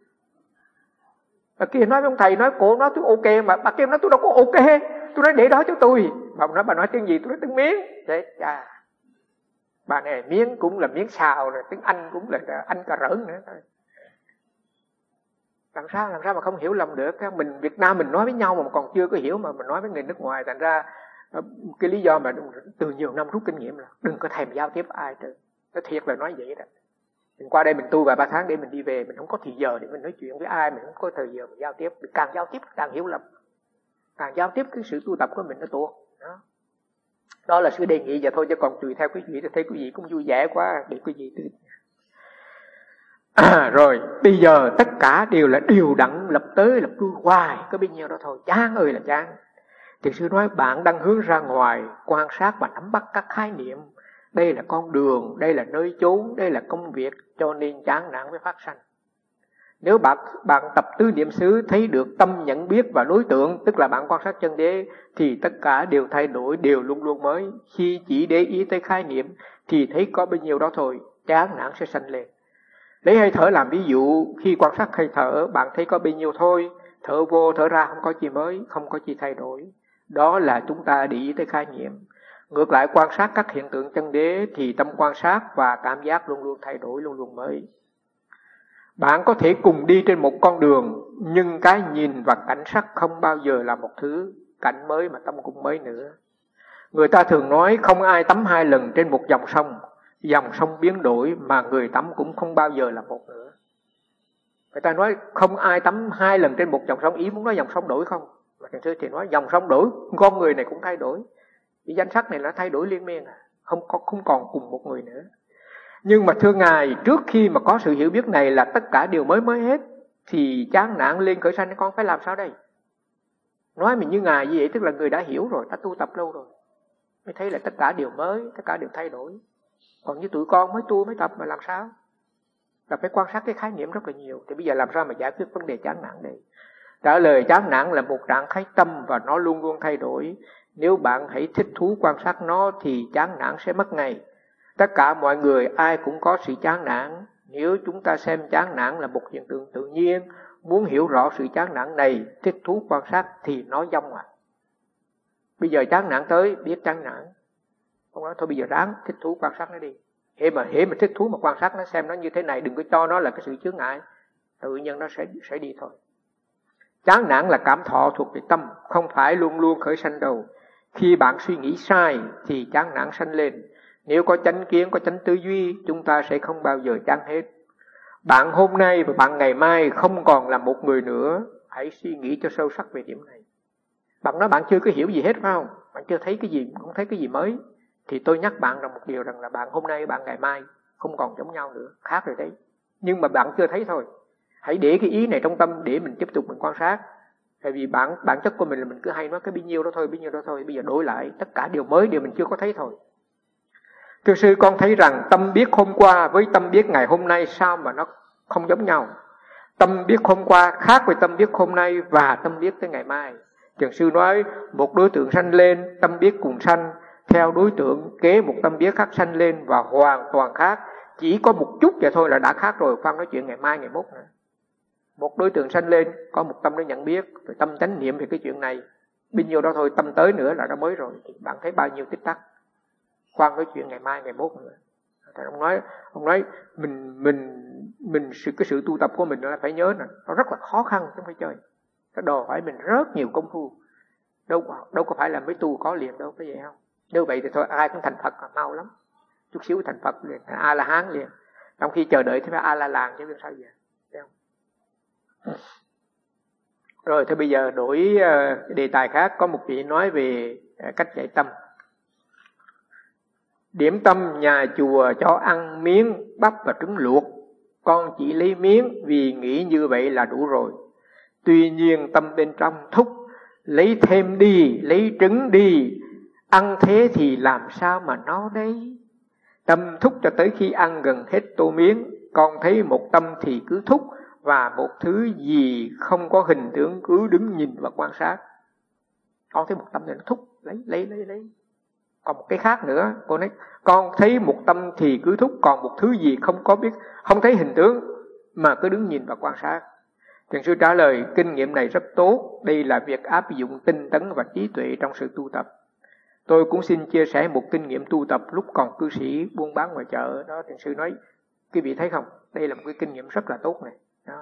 Bà kia nói với ông thầy, nói cổ nói tôi ok, mà bà kia nói tôi đâu có ok. Tôi nói để đó cho tôi. Bà nói tiếng gì? Tôi nói tiếng Miến. Thế chà, bà này Miến cũng là Miến xào rồi, tiếng Anh cũng là Anh cà rỡn nữa thôi. Làm sao mà không hiểu lầm được. Mình Việt Nam mình nói với nhau mà còn chưa có hiểu, mà mình nói với người nước ngoài. Thành ra cái lý do mà từ nhiều năm rút kinh nghiệm là đừng có thèm giao tiếp ai nữa. Nó thiệt là nói vậy đó. Mình qua đây mình tu vài 3 tháng để mình đi về, mình không có thì giờ để mình nói chuyện với ai, mình không có thời giờ mình giao tiếp. Mình càng giao tiếp càng hiểu lầm, càng giao tiếp cái sự tu tập của mình nó tuột. Đó là sự đề nghị vậy thôi, chứ còn tùy theo quý vị. Tôi thấy quý vị cũng vui vẻ quá để quý vị tự. Rồi bây giờ tất cả đều là điều đặn, lập tới lập lui hoài, có bấy nhiêu đó thôi, chán ơi là chán. Thiền sư nói bạn đang hướng ra ngoài quan sát và nắm bắt các khái niệm. Đây là con đường, đây là nơi chốn, đây là công việc, cho nên chán nản với phát sanh. Nếu bạn tập tứ niệm xứ thấy được tâm nhận biết và đối tượng, tức là bạn quan sát chân đế, thì tất cả đều thay đổi, đều luôn luôn mới. Khi chỉ để ý tới khái niệm thì thấy có bao nhiêu đó thôi, chán nản sẽ sanh lên. Lấy hơi thở làm ví dụ, khi quan sát hơi thở bạn thấy có bao nhiêu thôi, thở vô thở ra không có gì mới, không có gì thay đổi. Đó là chúng ta để ý tới khái niệm. Ngược lại quan sát các hiện tượng chân đế thì tâm quan sát và cảm giác luôn luôn thay đổi, luôn luôn mới. Bạn có thể cùng đi trên một con đường, nhưng cái nhìn và cảnh sắc không bao giờ là một thứ. Cảnh mới mà tâm cũng mới nữa. Người ta thường nói không ai tắm 2 lần trên một dòng sông. Dòng sông biến đổi mà người tắm cũng không bao giờ là một nữa. Người ta nói không ai tắm 2 lần trên một dòng sông, ý muốn nói dòng sông đổi không? Mà thiền sư thì nói dòng sông đổi, con người này cũng thay đổi. Cái danh sắc này là thay đổi liên miên, không còn cùng một người nữa. Nhưng mà thưa Ngài, trước khi mà có sự hiểu biết này là tất cả đều mới hết, thì chán nản lên khởi sanh con phải làm sao đây? Nói mình như Ngài như vậy tức là người đã hiểu rồi, đã tu tập lâu rồi, mới thấy là tất cả đều mới, tất cả đều thay đổi. Còn như tụi con mới tu mới tập mà làm sao? Là phải quan sát cái khái niệm rất là nhiều. Thì bây giờ làm sao mà giải quyết vấn đề chán nản đây? Trả lời chán nản là một trạng thái tâm và nó luôn luôn thay đổi. Nếu bạn hãy thích thú quan sát nó thì chán nản sẽ mất ngay. Tất cả mọi người ai cũng có sự chán nản. Nếu chúng ta xem chán nản là một hiện tượng tự nhiên, muốn hiểu rõ sự chán nản này, thích thú quan sát thì nó vong à. Bây giờ chán nản tới, biết chán nản. Không nói thôi bây giờ ráng thích thú quan sát nó đi. Hễ mà thích thú mà quan sát nó, xem nó như thế này, đừng có cho nó là cái sự chướng ngại. Tự nhiên nó sẽ đi thôi. Chán nản là cảm thọ thuộc về tâm, không phải luôn luôn khởi sanh đâu. Khi bạn suy nghĩ sai thì chán nản sanh lên. Nếu có chánh kiến, có chánh tư duy, chúng ta sẽ không bao giờ chán hết. Bạn hôm nay và bạn ngày mai không còn là một người nữa. Hãy suy nghĩ cho sâu sắc về điểm này. Bạn nói bạn chưa có hiểu gì hết phải không? Bạn chưa thấy cái gì, không thấy cái gì mới. Thì tôi nhắc bạn rằng một điều rằng là bạn hôm nay, bạn ngày mai không còn giống nhau nữa, khác rồi đấy. Nhưng mà bạn chưa thấy thôi. Hãy để cái ý này trong tâm để mình tiếp tục mình quan sát. Tại vì bản chất của mình là mình cứ hay nói cái bấy nhiêu đó thôi. Bây giờ đổi lại, tất cả điều mới, điều mình chưa có thấy thôi. Thưa sư, con thấy rằng tâm biết hôm qua với tâm biết ngày hôm nay sao mà nó không giống nhau. Tâm biết hôm qua khác với tâm biết hôm nay và tâm biết tới ngày mai. Thiền sư nói một đối tượng sanh lên, tâm biết cùng sanh. Theo đối tượng kế một tâm biết khác sanh lên và hoàn toàn khác. Chỉ có một chút vậy thôi là đã khác rồi, khoan nói chuyện ngày mai ngày mốt nữa. Một đối tượng sanh lên, có một tâm nó nhận biết, rồi tâm chánh niệm về cái chuyện này. Bao nhiêu đó thôi, tâm tới nữa là đã mới rồi. Thì bạn thấy bao nhiêu tích tắc. Khoan nói chuyện ngày mai ngày mốt nữa. Ông nói cái sự tu tập của mình là phải nhớ là nó rất là khó khăn chứ không phải chơi. Nó đòi hỏi mình rất nhiều công phu. Đâu có phải là mới tu có liền đâu, có vậy không? Nếu vậy thì thôi ai cũng thành Phật là mau lắm. Chút xíu thành Phật liền, thành A-la-hán liền. Trong khi chờ đợi thì phải A-la-làng chứ biết sao vậy. Thấy không? Rồi thì bây giờ đổi đề tài khác. Có một vị nói về cách dạy tâm. Điểm tâm nhà chùa cho ăn miếng bắp và trứng luộc. Con chỉ lấy miếng vì nghĩ như vậy là đủ rồi. Tuy nhiên tâm bên trong thúc, lấy thêm đi, lấy trứng đi. Ăn thế thì làm sao mà no đấy. Tâm thúc cho tới khi ăn gần hết tô miếng. Con thấy một tâm thì cứ thúc, và một thứ gì không có hình tượng cứ đứng nhìn và quan sát. Con thấy một tâm thì nó thúc, lấy. Còn một cái khác nữa, cô nói con thấy một tâm thì cứ thúc, còn một thứ gì không có biết, không thấy hình tướng mà cứ đứng nhìn và quan sát. Thiền sư trả lời kinh nghiệm này rất tốt, đây là việc áp dụng tinh tấn và trí tuệ trong sự tu tập. Tôi cũng xin chia sẻ một kinh nghiệm tu tập lúc còn cư sĩ buôn bán ngoài chợ đó. Thiền sư nói quý vị thấy không, đây là một cái kinh nghiệm rất là tốt này đó.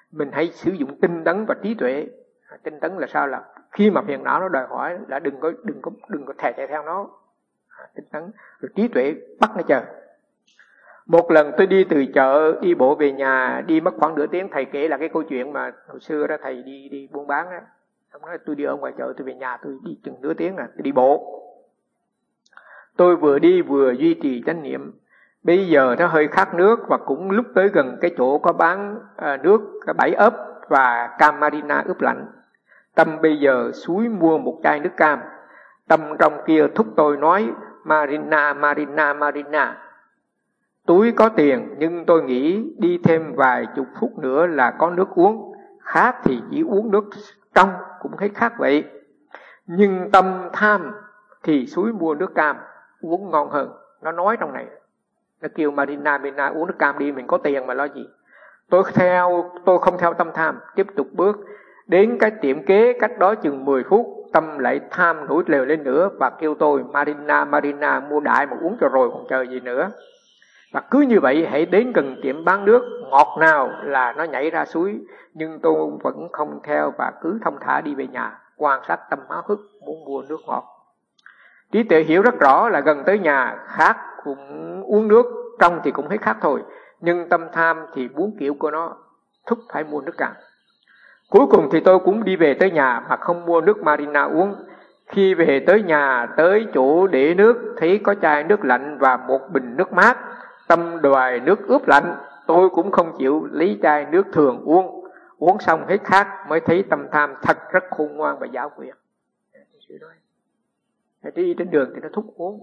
Mình hãy sử dụng tinh tấn và trí tuệ. Tinh tấn là sao? Là khi mà phiền não nó đòi hỏi là đừng có chạy theo nó. Tinh tấn. Rồi trí tuệ bắt nó chờ. Một lần tôi đi từ chợ đi bộ về nhà, đi mất khoảng nửa tiếng. Thầy kể là cái câu chuyện mà hồi xưa đó thầy đi buôn bán đó. Ông nói tôi đi ở ngoài chợ, tôi về nhà tôi đi chừng nửa tiếng tôi đi bộ. Tôi vừa đi vừa duy trì chánh niệm. Bây giờ nó hơi khát nước và cũng lúc tới gần cái chỗ có bán nước, cái bãi ấp và cam Marina ướp lạnh. Tâm bây giờ suối mua một chai nước cam. Tâm trong kia thúc tôi nói Marina, Marina, Marina. Túi có tiền nhưng tôi nghĩ đi thêm vài chục phút nữa là có nước uống. Khát thì chỉ uống nước trong cũng thấy khát vậy. Nhưng tâm tham thì suối mua nước cam uống ngon hơn. Nó nói trong này. Nó kêu Marina, Marina uống nước cam đi, mình có tiền mà lo gì. Tôi không theo tâm tham, tiếp tục bước. Đến cái tiệm kế cách đó chừng 10 phút, tâm lại tham nổi lều lên nữa và kêu tôi Marina, Marina mua đại mà uống cho rồi còn chờ gì nữa. Và cứ như vậy hãy đến gần tiệm bán nước ngọt nào là nó nhảy ra suối. Nhưng tôi vẫn không theo và cứ thông thả đi về nhà, quan sát tâm háo hức muốn mua nước ngọt. Trí tuệ hiểu rất rõ là gần tới nhà khát cũng uống nước, trong thì cũng thấy khát thôi. Nhưng tâm tham thì muốn kiểu của nó, thúc phải mua nước cam. Cuối cùng thì tôi cũng đi về tới nhà mà không mua nước Marina uống. Khi về tới nhà, tới chỗ để nước, thấy có chai nước lạnh và một bình nước mát. Tâm đòi nước ướp lạnh, tôi cũng không chịu, lấy chai nước thường uống. Uống xong hết khát mới thấy tâm tham thật rất khôn ngoan và giả quyệt. Đi trên đường thì nó thúc uống.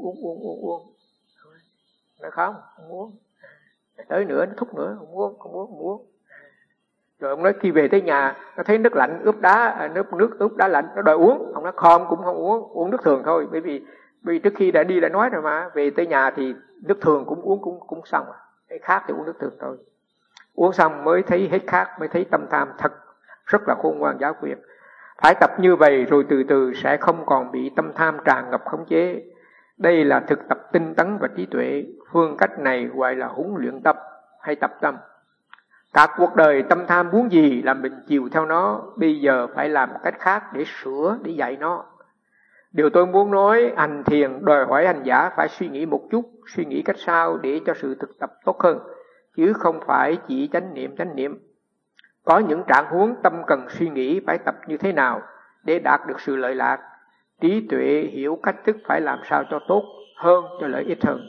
Nó không uống. Tới nữa nó thúc nữa, không uống. Rồi ông nói khi về tới nhà nó thấy nước lạnh ướp đá, nước ướp đá lạnh nó đòi uống. Ông nói không cũng không uống nước thường thôi, bởi vì trước khi đã đi đã nói rồi mà, về tới nhà thì nước thường cũng uống cũng xong. Cái khát thì uống nước thường thôi. Uống xong mới thấy hết khát, mới thấy tâm tham thật rất là khôn ngoan giả quyệt. Phải tập như vậy rồi từ từ sẽ không còn bị tâm tham tràn ngập khống chế. Đây là thực tập tinh tấn và trí tuệ. Phương cách này gọi là huấn luyện tập hay tập tâm. Cả cuộc đời tâm tham muốn gì là mình chiều theo nó. Bây giờ phải làm cách khác để sửa, để dạy nó. Điều tôi muốn nói, hành thiền đòi hỏi hành giả phải suy nghĩ một chút, suy nghĩ cách sao để cho sự thực tập tốt hơn, chứ không phải chỉ chánh niệm. Có những trạng huống tâm cần suy nghĩ phải tập như thế nào để đạt được sự lợi lạc. Trí tuệ hiểu cách thức phải làm sao cho tốt hơn, cho lợi ích hơn.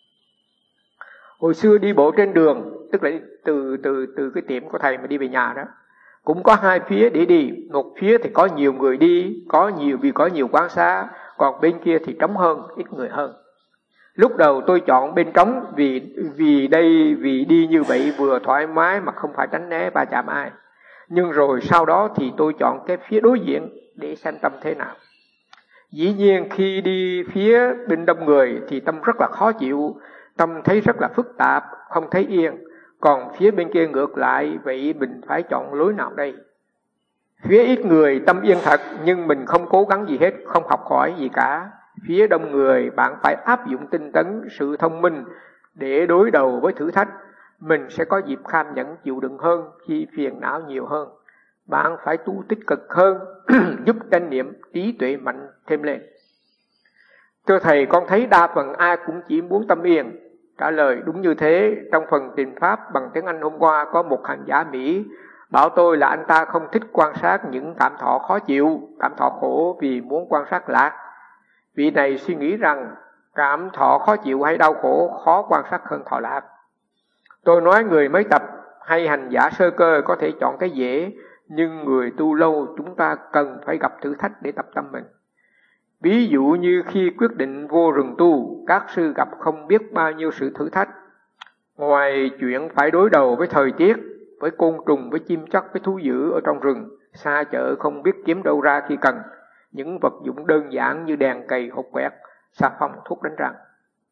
Hồi xưa đi bộ trên đường, tức là từ cái tiệm của thầy mà đi về nhà đó, cũng có hai phía để đi. Một phía thì có nhiều người đi, vì có nhiều quán xá, còn bên kia thì trống hơn, ít người hơn. Lúc đầu tôi chọn bên trống vì đi như vậy vừa thoải mái mà không phải tránh né va chạm ai. Nhưng rồi sau đó thì tôi chọn cái phía đối diện để xem tâm thế nào. Dĩ nhiên khi đi phía bên đông người thì tâm rất là khó chịu, tâm thấy rất là phức tạp, không thấy yên. Còn phía bên kia ngược lại, vậy mình phải chọn lối nào đây? Phía ít người tâm yên thật, nhưng mình không cố gắng gì hết, không học hỏi gì cả. Phía đông người bạn phải áp dụng tinh tấn, sự thông minh để đối đầu với thử thách. Mình sẽ có dịp kham nhẫn chịu đựng hơn khi phiền não nhiều hơn. Bạn phải tu tích cực hơn, giúp chánh niệm trí tuệ mạnh thêm lên. Thưa thầy, con thấy đa phần ai cũng chỉ muốn tâm yên. Trả lời đúng như thế. Trong phần trình pháp bằng tiếng Anh hôm qua có một hành giả Mỹ bảo tôi là anh ta không thích quan sát những cảm thọ khó chịu, cảm thọ khổ vì muốn quan sát lạc. Vị này suy nghĩ rằng cảm thọ khó chịu hay đau khổ khó quan sát hơn thọ lạc. Tôi nói người mới tập hay hành giả sơ cơ có thể chọn cái dễ, nhưng người tu lâu chúng ta cần phải gặp thử thách để tập tâm mình. Ví dụ như khi quyết định vô rừng tu, các sư gặp không biết bao nhiêu sự thử thách. Ngoài chuyện phải đối đầu với thời tiết, với côn trùng, với chim chóc, với thú dữ ở trong rừng, xa chợ không biết kiếm đâu ra khi cần, những vật dụng đơn giản như đèn cầy, hột quẹt, xà phòng, thuốc đánh răng.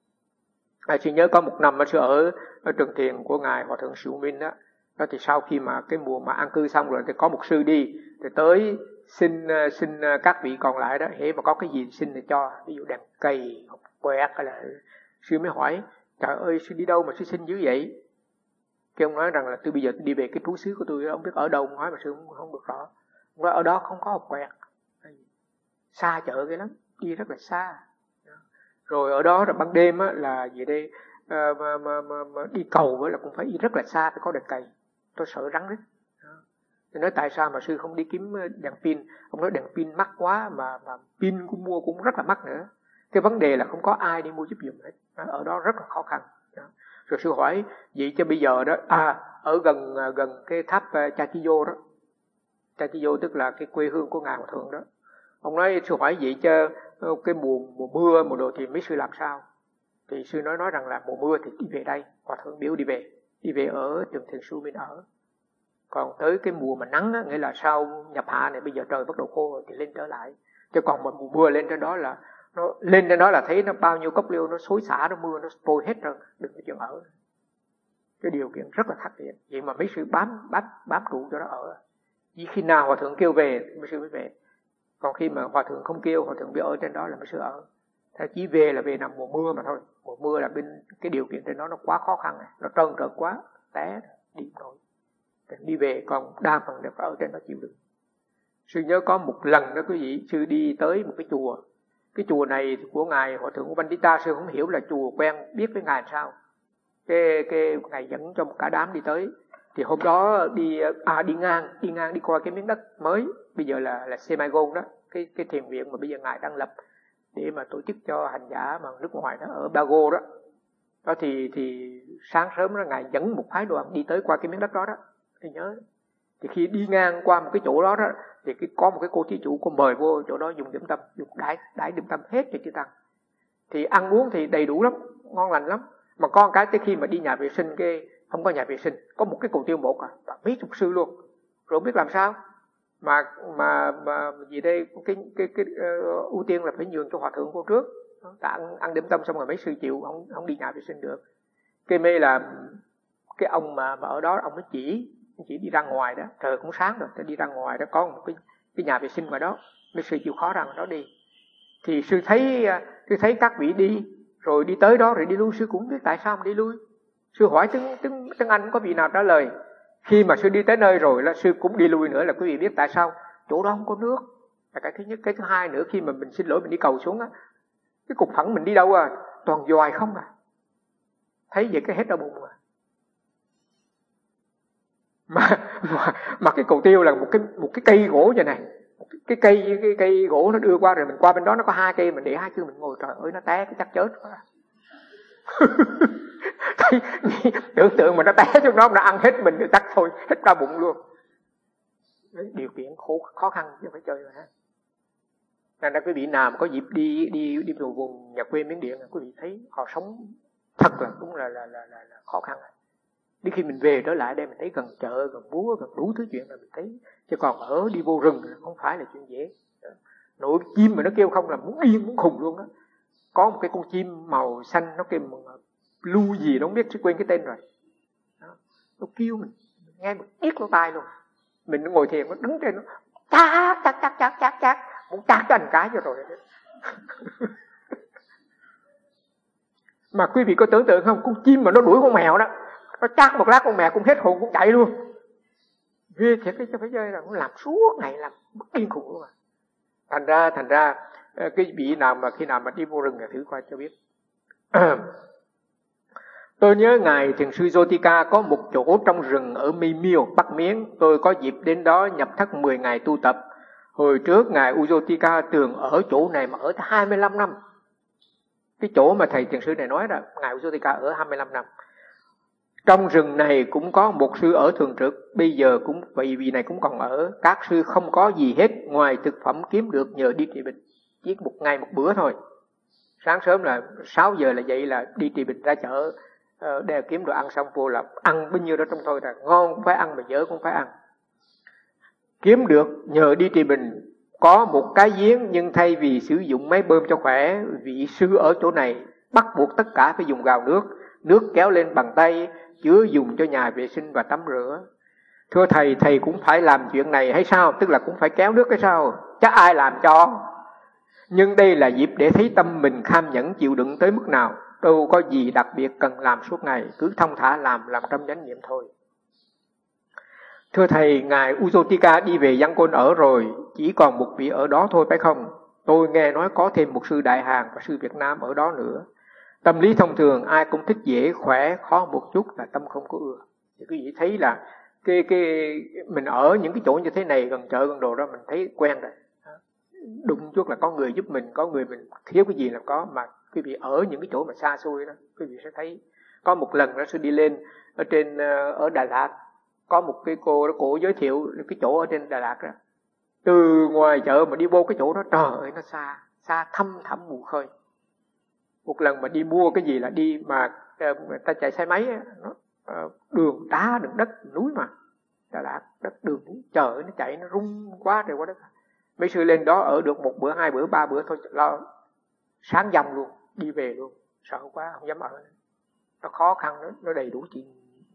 Sư nhớ có một năm sư ở trường thiền của ngài Hòa thượng Sửu Minh đó. Đó thì sau khi mà cái mùa mà an cư xong rồi thì có một sư đi, thì tới xin các vị còn lại đó, hễ mà có cái gì xin thì cho, ví dụ đèn cầy, hột quẹt hay là sư mới hỏi, trời ơi sư đi đâu mà sư xin dữ vậy? Cái ông nói rằng là tôi bây giờ tôi đi về cái trú xứ của tôi, ông biết ở đâu, ông nói mà sư không được rõ. Ông nói ở đó không có học quẹt, xa chợ cái lắm, đi rất là xa. Rồi ở đó là ban đêm á, là gì đây, mà đi cầu với là cũng phải đi rất là xa, phải có đèn cày, tôi sợ rắn rít. Tôi nói tại sao mà sư không đi kiếm đèn pin. Ông nói đèn pin mắc quá, mà pin cũng mua cũng rất là mắc nữa. Cái vấn đề là không có ai đi mua giúp giùm hết, ở đó rất là khó khăn. Rồi sư hỏi vậy cho bây giờ đó, ở gần cái tháp Chachiyo đó, Chachiyo tức là cái quê hương của ngài Hòa Thượng đó. Ông nói sư hỏi vậy cho cái mùa mưa mùa đồ thì mấy sư làm sao? Thì sư nói rằng là mùa mưa thì đi về đây, Hòa Thượng biểu đi về ở trường Thiền Sư mình ở. Còn tới cái mùa mà nắng á, nghĩa là sau nhập hạ này bây giờ trời bắt đầu khô rồi thì lên trở lại. Chứ còn mà mùa mưa lên trên đó là nó lên trên đó là thấy nó bao nhiêu cốc liêu nó xối xả, nó mưa nó trôi hết rồi, đừng có chuyện ở. Cái điều kiện rất là khắc nghiệt. Vậy mà mấy sư bám trụ cho nó ở. Chỉ khi nào Hòa Thượng kêu về mấy sư mới về. Còn khi mà Hòa Thượng không kêu, Hòa Thượng bị ở trên đó là mấy sư ở. Thế chỉ về là về nằm mùa mưa mà thôi. Mùa mưa là bên cái điều kiện trên đó nó quá khó khăn này, nó trơn trượt quá, té đi nổi. Đi về còn đa phần đều ở trên đó chịu đựng. Sư nhớ có một lần đó quý vị, sư đi tới một cái chùa. Cái chùa này của ngài Hòa Thượng Pandita, sư không hiểu là chùa quen biết với ngài làm sao. Cái ngài dẫn cho một cả đám đi tới. Thì hôm đó đi ngang đi qua cái miếng đất mới, bây giờ là Semagon đó, cái thiền viện mà bây giờ ngài đang lập để mà tổ chức cho hành giả mà nước ngoài đó ở Bago đó. Đó thì sáng sớm đó ngài dẫn một phái đoàn đi tới qua cái miếng đất đó đó. Thì nhớ. Thì khi đi ngang qua một cái chỗ đó đó thì có một cái cô thí chủ cô mời vô chỗ đó dùng điểm tâm, dùng đãi điểm tâm hết cho chư tăng. Thì ăn uống thì đầy đủ lắm, ngon lành lắm. Mà con cái tới khi mà đi nhà vệ sinh cái không có nhà vệ sinh, có một cái cầu tiêu một mấy chục sư luôn. Rồi không biết làm sao mà gì đây cái ưu tiên là phải nhường cho Hòa Thượng vô trước. Ta ăn điểm tâm xong rồi mấy sư chịu không đi nhà vệ sinh được. Cái mê là cái ông mà ở đó ông mới chỉ đi ra ngoài đó, trời cũng sáng rồi, đi ra ngoài đó có một cái nhà vệ sinh ngoài đó, mấy sư chịu khó ra ngoài đó đi. Thì sư thấy các vị đi, rồi đi tới đó rồi đi lui, sư cũng biết tại sao mà đi lui. Sư hỏi tiếng Anh có vị nào trả lời. Khi mà sư đi tới nơi rồi là sư cũng đi lui nữa, là quý vị biết tại sao? Chỗ đó không có nước. Là cái thứ nhất. Cái thứ hai nữa, khi mà mình xin lỗi mình đi cầu xuống á, cái cục phẳng mình đi đâu toàn dòi không thấy vậy cái hết đau bụng mà cái cầu tiêu là một cái cây gỗ vậy này, cái cây gỗ nó đưa qua rồi mình qua bên đó nó có hai cây, mình để hai chân mình ngồi, trời ơi nó té cái chắc chết quá. Tưởng tượng mà nó té xuống đó nó ăn hết mình thì chắc thôi, hết đau bụng luôn. Điều kiện khó khăn chứ phải chơi rồi ha. Nên là quý vị nào mà có dịp đi vào vùng nhà quê Miến Điện, quý vị thấy họ sống thật là cũng là khó khăn. Đến khi mình về trở lại đây mình thấy gần chợ, gần búa, gần đủ thứ chuyện là mình thấy. Chứ còn ở đi vô rừng không phải là chuyện dễ. Nội chim mà nó kêu không là muốn điên muốn khùng luôn á. Có một cái con chim màu xanh nó kêu lưu gì nó không biết, chứ quên cái tên rồi. Nó kêu mình nghe mình biết lỗ tai luôn. Mình ngồi thiền nó đứng trên nó chát muốn chát cho anh cái cho rồi. Mà quý vị có tưởng tượng không, con chim mà nó đuổi con mèo đó, nó chát một lát con mèo cũng hết hồn cũng chạy luôn. Ghê thiệt cái cho phải chơi là nó làm suốt ngày, làm bất điên khùng luôn. Thành ra cái vị nào mà khi nào mà đi vô rừng là thử coi cho biết. Tôi nhớ ngài Thiền sư Jotika có một chỗ trong rừng ở Mimio, Bắc Miến. Tôi có dịp đến đó nhập thất 10 ngày tu tập. Hồi trước ngài Ujotika thường ở chỗ này mà ở 25 năm. Cái chỗ mà thầy Thiền sư này nói là ngài Ujotika ở 25 năm. Trong rừng này cũng có một sư ở thường trực, bây giờ cũng vậy, vị này cũng còn ở. Các sư không có gì hết ngoài thực phẩm kiếm được nhờ đi trị bệnh, chỉ một ngày một bữa thôi. Sáng sớm là 6 giờ là dậy là đi trị bệnh ra chợ, để kiếm đồ ăn xong vô là ăn bao nhiêu đó trong thôi, là ngon cũng phải ăn mà dở cũng phải ăn. Kiếm được nhờ đi trị bệnh. Có một cái giếng nhưng thay vì sử dụng máy bơm cho khỏe, vị sư ở chỗ này bắt buộc tất cả phải dùng gào nước kéo lên bằng tay, chứa dùng cho nhà vệ sinh và tắm rửa. Thưa thầy cũng phải làm chuyện này hay sao? Tức là cũng phải kéo nước hay sao? Chắc ai làm cho. Nhưng đây là dịp để thấy tâm mình kham nhẫn chịu đựng tới mức nào. đâu có gì đặc biệt cần làm suốt ngày, cứ thông thả làm trong chánh niệm thôi. Thưa thầy, ngài Ujotika đi về Yangon ở rồi, chỉ còn một vị ở đó thôi phải không? Tôi nghe nói có thêm một sư Đại Hàn và sư Việt Nam ở đó nữa. Tâm lý thông thường ai cũng thích dễ, khỏe, khó một chút là tâm không có ưa. Thì quý vị thấy là cái mình ở những cái chỗ như thế này, gần chợ gần đồ đó, mình thấy quen rồi. Đụng chút là có người giúp mình, có người mình thiếu cái gì là có. Mà quý vị ở những cái chỗ mà xa xôi đó, quý vị sẽ thấy. Có một lần đó sư đi lên ở Đà Lạt, có một cái cô giới thiệu cái chỗ ở trên Đà Lạt đó. Từ ngoài chợ mà đi vô cái chỗ đó, trời ơi nó xa thăm thẳm mù khơi. Một lần mà đi mua cái gì là đi mà người ta chạy xe máy nó, đường đá đường đất núi mà Đà Lạt đất đường núi, trời ơi nó chạy nó rung quá trời quá đất. Mấy sư lên đó ở được 1 bữa 2 bữa 3 bữa thôi, lo sáng dòng luôn, đi về luôn, sợ quá không dám ở. Nó khó khăn, nó đầy đủ chuyện.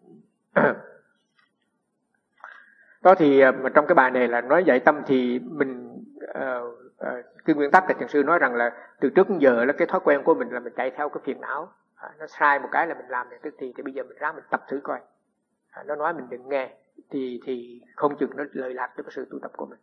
Đó thì mà trong cái bài này là nói dạy tâm thì mình cái nguyên tắc là thiền sư nói rằng là từ trước đến giờ là cái thói quen của mình là mình chạy theo cái phiền não, nó sai một cái là mình làm được thì bây giờ mình ráng mình tập thử coi. Nó nói mình đừng nghe thì không chừng nó lợi lạc cho cái sự tu tập của mình.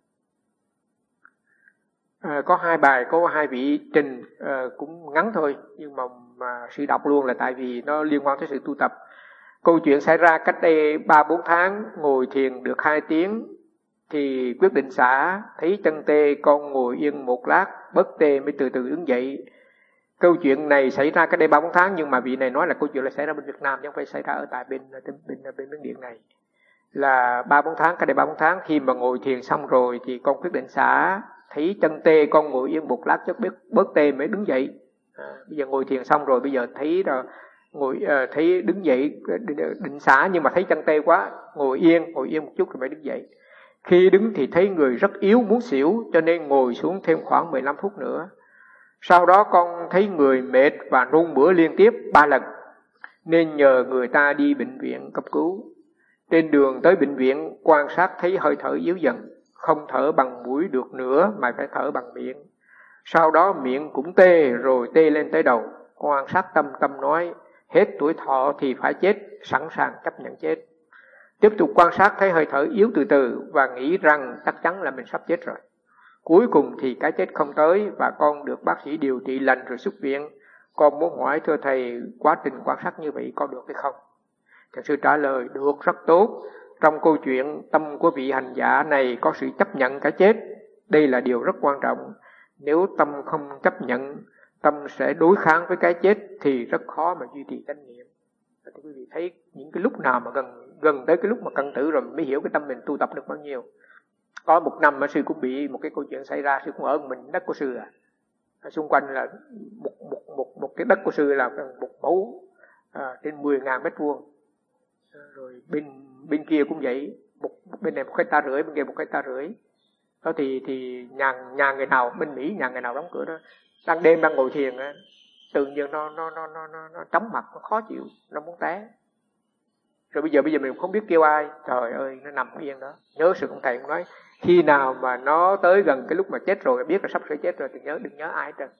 Có 2 bài, có 2 vị trình cũng ngắn thôi, nhưng mà sư đọc luôn là tại vì nó liên quan tới sự tu tập. Câu chuyện xảy ra cách đây 3-4 tháng, ngồi thiền được 2 tiếng thì quyết định xả, thấy chân tê, con ngồi yên một lát, bớt tê mới từ từ đứng dậy. Câu chuyện này xảy ra cách đây 3-4 tháng, nhưng mà vị này nói là câu chuyện là xảy ra bên Việt Nam chứ không phải xảy ra ở tại bên Miến Điện này. Là 3-4 tháng, cách đây 3-4 tháng, khi mà ngồi thiền xong rồi thì con quyết định xả, thấy chân tê, con ngồi yên một lát cho bớt tê mới đứng dậy. Bây giờ ngồi thiền xong rồi, bây giờ thấy thấy đứng dậy định xả, nhưng mà thấy chân tê quá, ngồi yên một chút rồi mới đứng dậy. Khi đứng thì thấy người rất yếu, muốn xỉu, cho nên ngồi xuống thêm khoảng 15 phút nữa. Sau đó con thấy người mệt và nôn mửa liên tiếp 3 lần, nên nhờ người ta đi bệnh viện cấp cứu. Trên đường tới bệnh viện, quan sát thấy hơi thở yếu dần, không thở bằng mũi được nữa mà phải thở bằng miệng. Sau đó miệng cũng tê, rồi tê lên tới đầu. Quan sát tâm nói, hết tuổi thọ thì phải chết, sẵn sàng chấp nhận chết. Tiếp tục quan sát thấy hơi thở yếu từ từ và nghĩ rằng chắc chắn là mình sắp chết rồi. Cuối cùng thì cái chết không tới và con được bác sĩ điều trị lành rồi xuất viện. Con muốn hỏi thưa thầy, quá trình quan sát như vậy có được hay không? Thiền sư trả lời, được, rất tốt. Trong câu chuyện tâm của vị hành giả này có sự chấp nhận cái chết. Đây là điều rất quan trọng. Nếu tâm không chấp nhận, tâm sẽ đối kháng với cái chết thì rất khó mà duy trì chánh niệm. Thì quý vị thấy những cái lúc nào mà gần tới cái lúc mà cần tử rồi mới hiểu cái tâm mình tu tập được bao nhiêu. Có một năm mà sư cũng bị một cái câu chuyện xảy ra, sư cũng ở mình đất của sư xung quanh là một cái đất của sư là một mẫu trên 10.000 mét vuông. Rồi bên kia cũng vậy, bên này 1,5 hectare, bên kia 1,5 hectare. Đó thì nhà người nào bên Mỹ, nhà người nào đóng cửa đó, đang đêm đang ngồi thiền tự nhiên nó chóng mặt, nó khó chịu, nó muốn té. Rồi bây giờ mình không biết kêu ai, trời ơi nó nằm yên đó. Nhớ sự ông thầy cũng nói, khi nào mà nó tới gần cái lúc mà chết rồi, biết là sắp sửa chết rồi thì đừng nhớ ai hết trơn.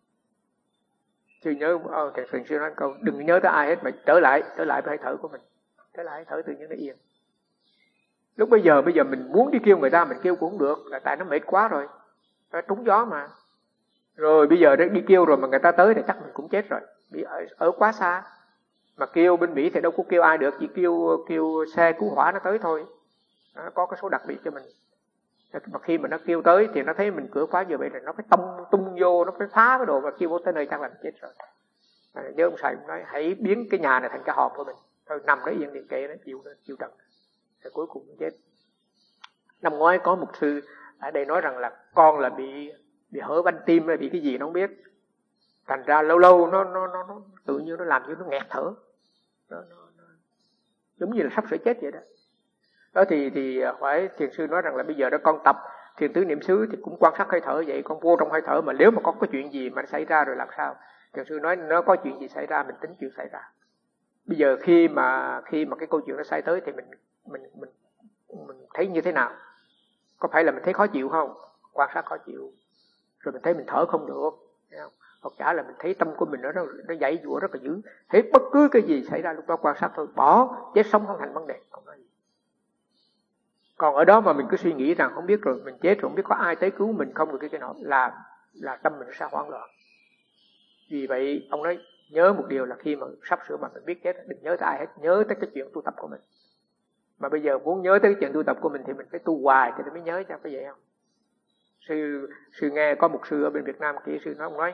Chứ nhớ thầy sư nói câu, đừng nhớ tới ai hết, mà trở lại với hơi thở của mình, trở lại hơi thở tự nhiên nó yên. Lúc bây giờ mình muốn đi kêu người ta, mình kêu cũng không được, là tại nó mệt quá rồi, nó trúng gió mà. Rồi bây giờ đi kêu rồi mà người ta tới thì chắc mình cũng chết rồi, vì ở quá xa. Mà kêu bên Mỹ thì đâu có kêu ai được, chỉ kêu xe cứu hỏa nó tới thôi. Nó có cái số đặc biệt cho mình. Mà khi mà nó kêu tới thì nó thấy mình cửa khóa như vậy rồi nó phải tung vô, nó phải phá cái đồ và kêu vô tới nơi chắc là mình chết rồi. Nhớ ông thầy cũng nói hãy biến cái nhà này thành cái hòm của mình, thôi nằm đó yên điện kệ nó chịu trận, rồi cuối cùng cũng chết. Năm ngoái có một sư ở đây nói rằng là con là bị hở van tim hay bị cái gì nó không biết, thành ra lâu lâu nó tự nhiên nó làm cho nó nghẹt thở, nó giống như là sắp sửa chết vậy đó. Đó thì phải thiền sư nói rằng là bây giờ đó con tập thiền tứ niệm xứ thì cũng quan sát hơi thở vậy, con vô trong hơi thở mà nếu mà có cái chuyện gì mà xảy ra rồi làm sao? Thiền sư nói nó có chuyện gì xảy ra mình tính chuyện xảy ra. Bây giờ khi mà cái câu chuyện nó xảy tới thì mình thấy như thế nào? Có phải là mình thấy khó chịu không? Quan sát khó chịu. Rồi mình thấy mình thở không được, Phật trả là mình thấy tâm của mình nó dãy dụa rất là dữ, thấy bất cứ cái gì xảy ra lúc đó quan sát thôi, bỏ, chết sống không thành vấn đề, không nói gì. Còn ở đó mà mình cứ suy nghĩ rằng không biết rồi mình chết rồi không biết có ai tới cứu mình không, được cái nọ là tâm mình sẽ hoảng loạn. Vì vậy ông nói nhớ một điều là khi mà sắp sửa mà mình biết chết, đừng nhớ tới ai hết, nhớ tới cái chuyện tu tập của mình. Mà bây giờ muốn nhớ tới cái chuyện tu tập của mình thì mình phải tu hoài thì mới nhớ, cho phải vậy không? Sư nghe có một sư ở bên Việt Nam kia, sư nói, ông nói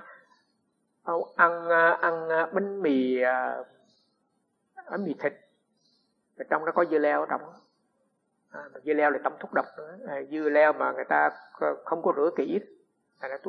ăn bánh mì thịt, và trong đó có dưa leo ở trong. Dưa leo là trong thuốc độc nữa. Dưa leo mà người ta không có rửa kỹ là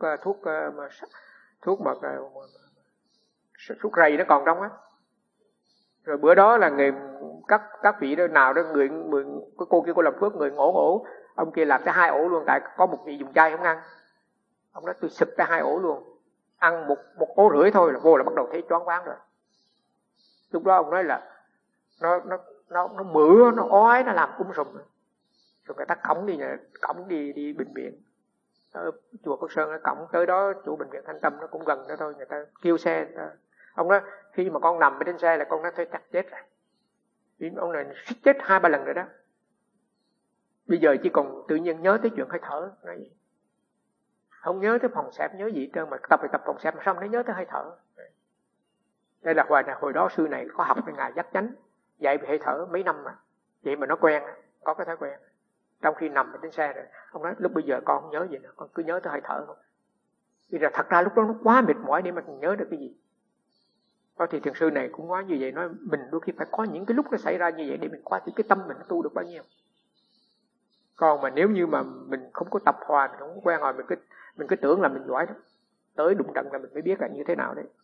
thuốc rầy nó còn trong á. Rồi bữa đó là người các vị đó nào đó người cái cô kia cô làm phước người ổ, ông kia làm tới 2 ổ luôn, tại có một vị dùng chay không ăn. Ông nói tôi xịt tới 2 ổ luôn, ăn một ổ rưỡi thôi là vô là bắt đầu thấy choáng váng rồi. Lúc đó ông nói là nó mửa, nó ói, nó làm sùm. Rồi người ta cõng đi bệnh viện. Ở chùa Phật Sơn ở cổng tới đó, chủ bệnh viện Thanh Tâm nó cũng gần đó thôi, người ta kêu xe. Ông nói khi mà con nằm ở trên xe là con nói thôi chắc chết rồi. Vì ông này suýt chết 2-3 lần rồi đó. Bây giờ chỉ còn tự nhiên nhớ tới chuyện hơi thở, nói gì? Không nhớ tới phòng xẹp nhớ gì trơn, mà tập phòng xẹp mà xong nó nhớ tới hơi thở. Đây là hồi đó sư này có học với ngài Giác Chánh dạy về hơi thở mấy năm mà, vậy mà nó quen, có cái thói quen. Trong khi nằm ở trên xe rồi, ông nói lúc bây giờ con không nhớ gì nữa, con cứ nhớ tới hơi thở thôi. Vì là thật ra lúc đó nó quá mệt mỏi để mà nhớ được cái gì. Có thì thiền sư này cũng nói như vậy, nói mình đôi khi phải có những cái lúc nó xảy ra như vậy để mình qua thì cái tâm mình nó tu được bao nhiêu. Còn mà nếu như mà mình không có tập hòa, mình không có quen rồi, mình cứ tưởng là mình giỏi đó, tới đụng trận là mình mới biết là như thế nào đấy.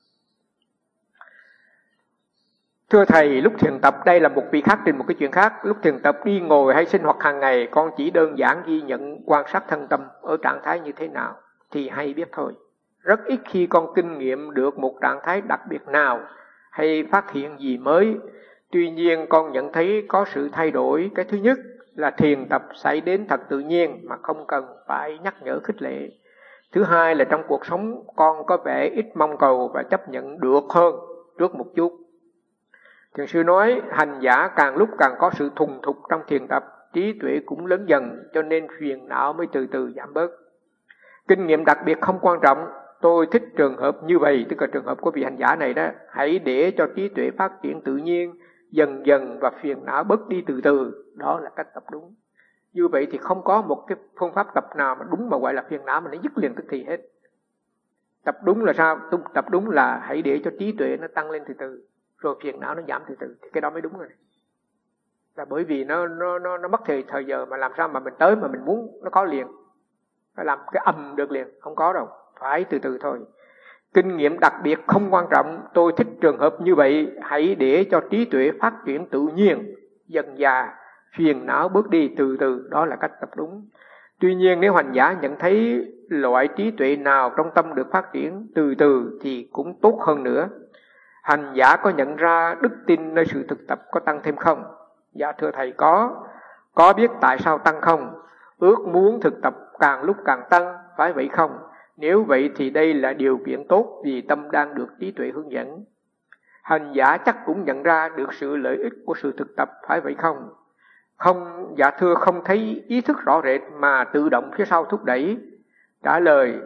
Thưa thầy, lúc thiền tập, đây là một vị khác trình một cái chuyện khác. Lúc thiền tập đi ngồi hay sinh hoạt hàng ngày, con chỉ đơn giản ghi nhận quan sát thân tâm ở trạng thái như thế nào thì hay biết thôi. Rất ít khi con kinh nghiệm được một trạng thái đặc biệt nào hay phát hiện gì mới. Tuy nhiên con nhận thấy có sự thay đổi. Cái thứ nhất là thiền tập xảy đến thật tự nhiên mà không cần phải nhắc nhở khích lệ. Thứ hai là trong cuộc sống con có vẻ ít mong cầu và chấp nhận được hơn trước một chút. Thiền sư nói hành giả càng lúc càng có sự thùng thục trong thiền tập, trí tuệ cũng lớn dần, cho nên phiền não mới từ từ giảm bớt. Kinh nghiệm đặc biệt không quan trọng, tôi thích trường hợp như vậy, tức là trường hợp của vị hành giả này đó. Hãy để cho trí tuệ phát triển tự nhiên, dần dần và phiền não bớt đi từ từ, đó là cách tập đúng. Như vậy thì không có một cái phương pháp tập nào mà đúng mà gọi là phiền não mà nó dứt liền tức thì hết. Tập đúng là sao? Tập đúng là hãy để cho trí tuệ nó tăng lên từ từ, rồi phiền não nó giảm từ từ, thì cái đó mới đúng rồi. Là bởi vì nó mất thời giờ mà làm sao mà mình tới mà mình muốn nó có liền, phải làm cái được liền, không có đâu, phải từ từ thôi. Kinh nghiệm đặc biệt không quan trọng, tôi thích trường hợp như vậy, hãy để cho trí tuệ phát triển tự nhiên, dần dà, phiền não bước đi từ từ, đó là cách tập đúng. Tuy nhiên nếu hành giả nhận thấy loại trí tuệ nào trong tâm được phát triển từ từ thì cũng tốt hơn nữa. Hành giả có nhận ra đức tin nơi sự thực tập có tăng thêm không? Dạ thưa thầy có biết tại sao tăng không? Ước muốn thực tập càng lúc càng tăng, phải vậy không? Nếu vậy thì đây là điều kiện tốt vì tâm đang được trí tuệ hướng dẫn. Hành giả chắc cũng nhận ra được sự lợi ích của sự thực tập, phải vậy không? Không, dạ thưa không thấy ý thức rõ rệt mà tự động phía sau thúc đẩy. Trả lời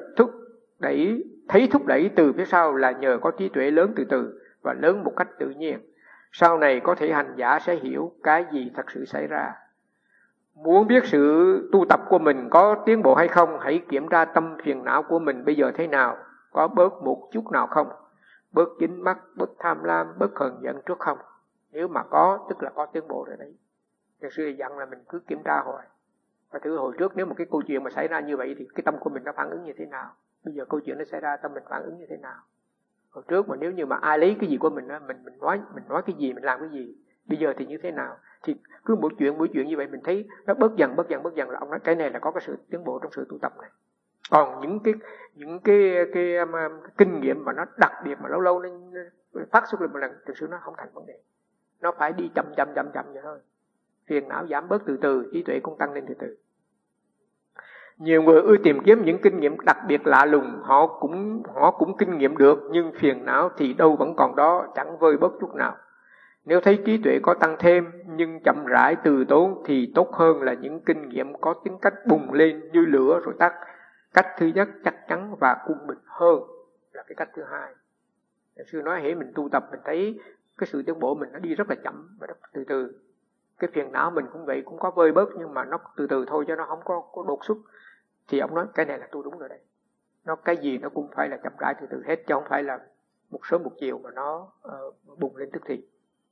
thấy thúc đẩy từ phía sau là nhờ có trí tuệ lớn từ từ và lớn một cách tự nhiên. Sau này có thể hành giả sẽ hiểu cái gì thật sự xảy ra. Muốn biết sự tu tập của mình có tiến bộ hay không, hãy kiểm tra tâm phiền não của mình bây giờ thế nào, có bớt một chút nào không, bớt dính mắc, bớt tham lam, bớt hờn giận trước không. Nếu mà có, tức là có tiến bộ rồi đấy. Thiền sư dặn là mình cứ kiểm tra hoài. Và thử hồi trước nếu một cái câu chuyện mà xảy ra như vậy thì cái tâm của mình nó phản ứng như thế nào. Bây giờ câu chuyện nó xảy ra, tâm mình phản ứng như thế nào. Hồi trước mà nếu như mà ai lấy cái gì của mình á, mình nói cái gì, mình làm cái gì. Bây giờ thì như thế nào. Thì cứ mỗi chuyện như vậy mình thấy nó bớt dần là ông nói cái này là có cái sự tiến bộ trong sự tu tập này. Còn những cái kinh nghiệm mà nó đặc biệt mà lâu lâu nó phát xuất lên một lần, thực sự nó không thành vấn đề. Nó phải đi chậm vậy thôi. Phiền não giảm bớt từ từ, trí tuệ cũng tăng lên từ từ. Nhiều người ưa tìm kiếm những kinh nghiệm đặc biệt lạ lùng, họ cũng kinh nghiệm được, nhưng phiền não thì đâu vẫn còn đó, chẳng vơi bớt chút nào. Nếu thấy trí tuệ có tăng thêm nhưng chậm rãi từ tốn thì tốt hơn là những kinh nghiệm có tính cách bùng lên như lửa rồi tắt. Cách thứ nhất chắc chắn và quân bình hơn là cái cách thứ hai. Sư nói hễ mình tu tập mình thấy cái sự tiến bộ mình nó đi rất là chậm và rất từ từ. Cái phiền não mình cũng vậy, cũng có vơi bớt nhưng mà nó từ từ thôi chứ nó không có đột xuất. Thì ông nói cái này là tu đúng rồi đây. Nó cái gì nó cũng phải là chậm rãi từ từ hết, chứ không phải là một sớm một chiều mà nó bùng lên tức thì.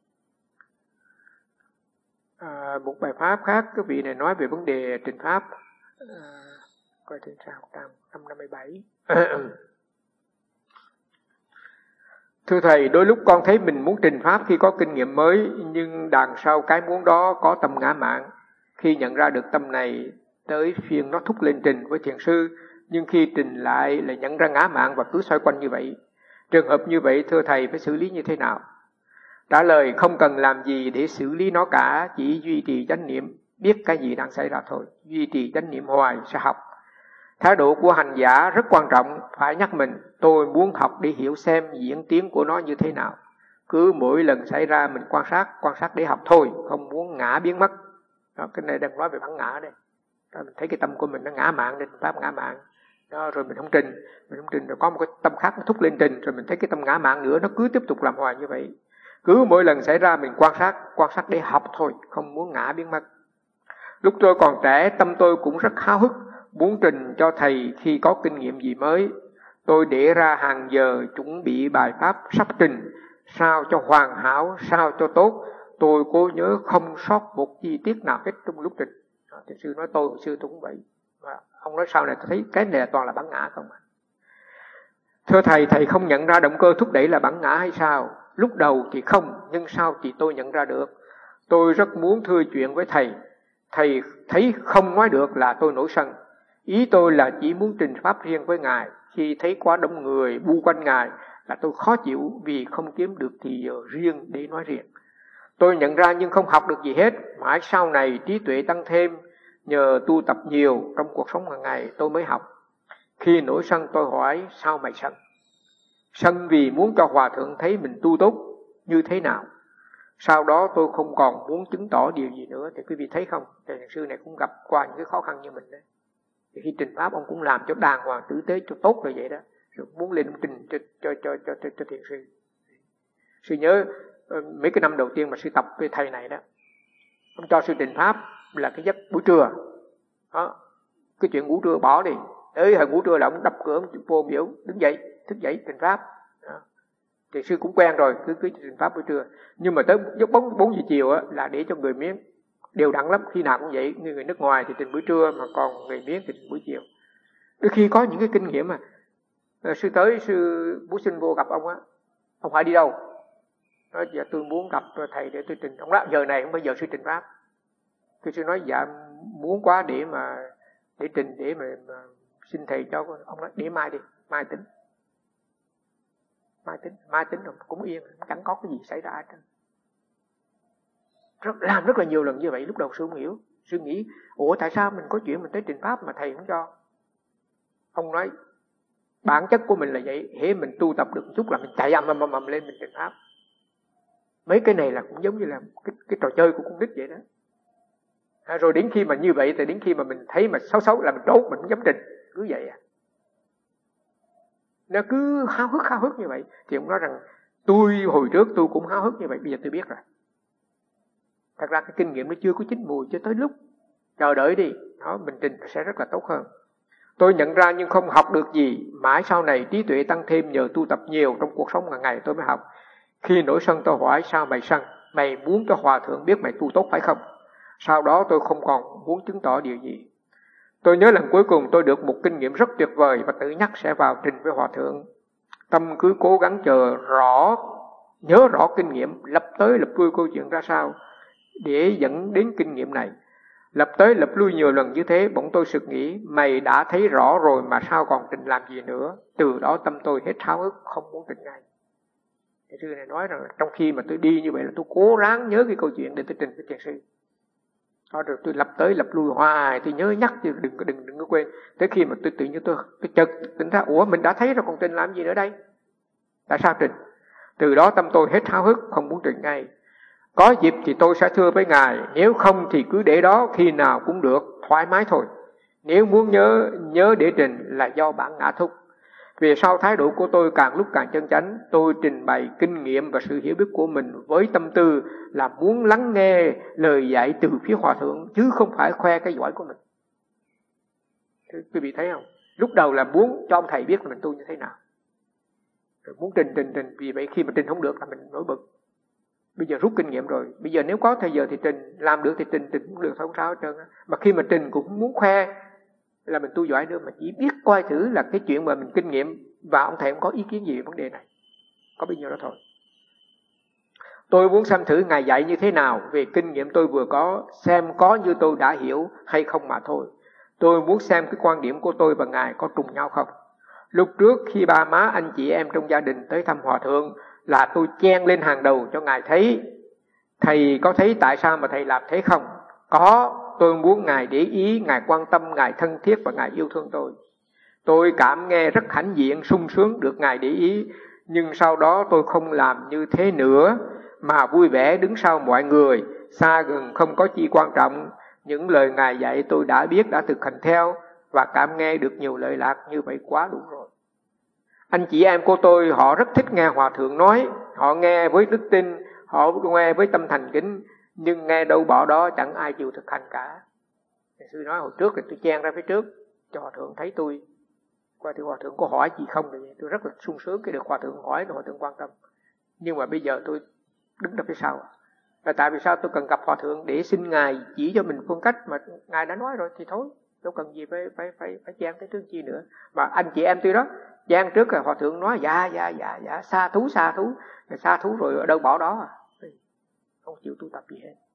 Một bài pháp khác, cái vị này nói về vấn đề trình pháp. Coi trên trang 157. Thưa Thầy, đôi lúc con thấy mình muốn trình pháp khi có kinh nghiệm mới, nhưng đằng sau cái muốn đó có tâm ngã mạn. Khi nhận ra được tâm này, tới phiên nó thúc lên trình với thiền sư, nhưng khi trình lại lại nhận ra ngã mạn và cứ xoay quanh như vậy. Trường hợp như vậy, thưa Thầy, phải xử lý như thế nào? Trả lời không cần làm gì để xử lý nó cả, chỉ duy trì chánh niệm, biết cái gì đang xảy ra thôi. Duy trì chánh niệm hoài sẽ học. Thái độ của hành giả rất quan trọng, phải nhắc mình, tôi muốn học để hiểu xem diễn tiến của nó như thế nào. Cứ mỗi lần xảy ra mình quan sát để học thôi, không muốn ngã biến mất. Đó, cái này đang nói về bản ngã đây. Đó, mình thấy cái tâm của mình nó ngã mạn, nên pháp ngã mạn. Đó, rồi mình không trình rồi có một cái tâm khác nó thúc lên trình, rồi mình thấy cái tâm ngã mạn nữa, nó cứ tiếp tục làm hoài như vậy. Cứ mỗi lần xảy ra mình quan sát để học thôi, không muốn ngã biến mất. Lúc tôi còn trẻ, tâm tôi cũng rất háo hức, muốn trình cho thầy khi có kinh nghiệm gì mới. Tôi để ra hàng giờ chuẩn bị bài pháp sắp trình, sao cho hoàn hảo, sao cho tốt. Tôi cố nhớ không sót một chi tiết nào hết trong lúc trình. Thiền sư nói tôi hồi xưa tôi cũng vậy. Và ông nói sau này tôi thấy cái này toàn là bản ngã không ạ. Thưa Thầy, Thầy không nhận ra động cơ thúc đẩy là bản ngã hay sao? Lúc đầu thì không, nhưng sau thì tôi nhận ra được. Tôi rất muốn thưa chuyện với Thầy. Thầy thấy không nói được là tôi nổi sân. Ý tôi là chỉ muốn trình pháp riêng với Ngài. Khi thấy quá đông người bu quanh Ngài là tôi khó chịu vì không kiếm được thì giờ riêng để nói riêng. Tôi nhận ra nhưng không học được gì hết. Mãi sau này trí tuệ tăng thêm, nhờ tu tập nhiều trong cuộc sống hàng ngày tôi mới học. Khi nổi sân tôi hỏi sao mày sân? Sân vì muốn cho Hòa Thượng thấy mình tu tốt như thế nào. Sau đó tôi không còn muốn chứng tỏ điều gì nữa. Thì quý vị thấy không, thầy thiền sư này cũng gặp qua những cái khó khăn như mình đấy. Thì khi trình pháp ông cũng làm cho đàng hoàng tử tế cho tốt rồi vậy đó. Rồi muốn lên trình cho thiền sư. Sư nhớ mấy cái năm đầu tiên mà sư tập với thầy này đó, ông cho sư trình pháp là cái giấc buổi trưa. Đó, cái chuyện ngủ trưa bỏ đi. Tới hồi ngủ trưa là ông đập cửa ông vô miễu đứng dậy, thức dậy trình pháp. Đó. Thì sư cũng quen rồi, cứ trình pháp buổi trưa. Nhưng mà tới giấc 4 giờ chiều á, là để cho người Miến đều đặn lắm, khi nào cũng vậy. Người nước ngoài thì trình buổi trưa, mà còn người Miến thì trình buổi chiều. Đôi khi có những cái kinh nghiệm mà sư tới, sư bố sinh vô gặp ông á, ông hỏi đi đâu? Nói giờ tôi muốn gặp thầy để tôi trình. Ông nói giờ này không phải giờ sư trình pháp. Thì sư nói dạ muốn quá để trình để mà xin thầy cho. Ông nói để mai đi, mai tính rồi cũng yên, chẳng có cái gì xảy ra hết. Làm rất là nhiều lần như vậy. Lúc đầu sư không hiểu, sư nghĩ ủa tại sao mình có chuyện mình tới trình pháp mà thầy không cho. Ông nói bản chất của mình là vậy, hễ mình tu tập được một chút là mình chạy ầm lên mình trình pháp. Mấy cái này là cũng giống như là cái trò chơi của con nít vậy đó. Rồi đến khi mà như vậy thì đến khi mà mình thấy mà xấu là mình trốn, mình không dám trình, cứ vậy à. Nó cứ háo hức như vậy. Thì ông nói rằng tôi hồi trước tôi cũng háo hức như vậy, bây giờ tôi biết rồi. Thật ra cái kinh nghiệm nó chưa có chín mùi, cho tới lúc chờ đợi đi, đó, mình trình sẽ rất là tốt hơn. Tôi nhận ra nhưng không học được gì. Mãi sau này trí tuệ tăng thêm nhờ tu tập nhiều trong cuộc sống hàng ngày tôi mới học. Khi nổi sân tôi hỏi sao mày sân? Mày muốn cho Hòa Thượng biết mày tu tốt phải không? Sau đó tôi không còn muốn chứng tỏ điều gì. Tôi nhớ lần cuối cùng tôi được một kinh nghiệm rất tuyệt vời và tự nhắc sẽ vào trình với Hòa Thượng. Tâm cứ cố gắng nhớ rõ kinh nghiệm, lập tới lập lui câu chuyện ra sao để dẫn đến kinh nghiệm này. Lập tới lập lui nhiều lần như thế, bỗng tôi sực nghĩ mày đã thấy rõ rồi mà sao còn trình làm gì nữa. Từ đó tâm tôi hết háo hức, không muốn trình ngay. Thiền sư này nói rằng trong khi mà tôi đi như vậy là tôi cố ráng nhớ cái câu chuyện để tôi trình với thiền sư. Đó, rồi tôi lập tới lập lui hoài, tôi nhớ nhắc chứ đừng có quên. Tới khi mà tôi tự nhiên tôi chợt tỉnh ra, ủa mình đã thấy rồi còn trình làm gì nữa đây? Tại sao trình? Từ đó tâm tôi hết háo hức, không muốn trình ngay. Có dịp thì tôi sẽ thưa với Ngài, nếu không thì cứ để đó, khi nào cũng được, thoải mái thôi. Nếu muốn nhớ để trình là do bản ngã thúc. Về sau thái độ của tôi càng lúc càng chân chánh, tôi trình bày kinh nghiệm và sự hiểu biết của mình với tâm tư là muốn lắng nghe lời dạy từ phía Hòa Thượng, chứ không phải khoe cái giỏi của mình. Quý vị thấy không? Lúc đầu là muốn cho ông thầy biết là mình tu như thế nào. Rồi muốn trình, vì vậy khi mà trình không được là mình nổi bực. Bây giờ rút kinh nghiệm rồi, bây giờ nếu có thời giờ thì trình, làm được thì trình cũng được, không sao hết trơn. Mà khi mà trình cũng muốn khoe là mình tu giỏi nữa, mà chỉ biết coi thử là cái chuyện mà mình kinh nghiệm và ông thầy không có ý kiến gì về vấn đề này. Có bấy nhiêu đó thôi. Tôi muốn xem thử Ngài dạy như thế nào về kinh nghiệm tôi vừa có, xem có như tôi đã hiểu hay không mà thôi. Tôi muốn xem cái quan điểm của tôi và Ngài có trùng nhau không. Lúc trước khi ba má anh chị em trong gia đình tới thăm Hòa Thượng là tôi chen lên hàng đầu cho Ngài thấy. Thầy có thấy tại sao mà thầy làm thế không? Có, tôi muốn Ngài để ý, Ngài quan tâm, Ngài thân thiết và Ngài yêu thương tôi. Tôi cảm nghe rất hãnh diện, sung sướng được Ngài để ý. Nhưng sau đó tôi không làm như thế nữa, mà vui vẻ đứng sau mọi người, xa gần không có chi quan trọng. Những lời Ngài dạy tôi đã biết, đã thực hành theo và cảm nghe được nhiều lợi lạc, như vậy quá đủ rồi. Anh chị em của tôi họ rất thích nghe Hòa Thượng nói, họ nghe với đức tin, họ nghe với tâm thành kính, nhưng nghe đâu bỏ đó chẳng ai chịu thực hành cả. Thầy sư nói hồi trước thì tôi chen ra phía trước cho Hòa Thượng thấy tôi. Qua thì Hòa Thượng có hỏi gì không, thì tôi rất là sung sướng khi được Hòa Thượng hỏi, Hòa Thượng quan tâm. Nhưng mà bây giờ tôi đứng ra phía sau. Là tại vì sao tôi cần gặp Hòa Thượng để xin Ngài chỉ cho mình phương cách mà Ngài đã nói rồi thì thôi, đâu cần gì phải chen cái trước chi nữa. Mà anh chị em tôi đó, chen trước là Hòa Thượng nói dạ, xa thú rồi ở đâu bỏ đó à. Không chịu tu tập gì hết.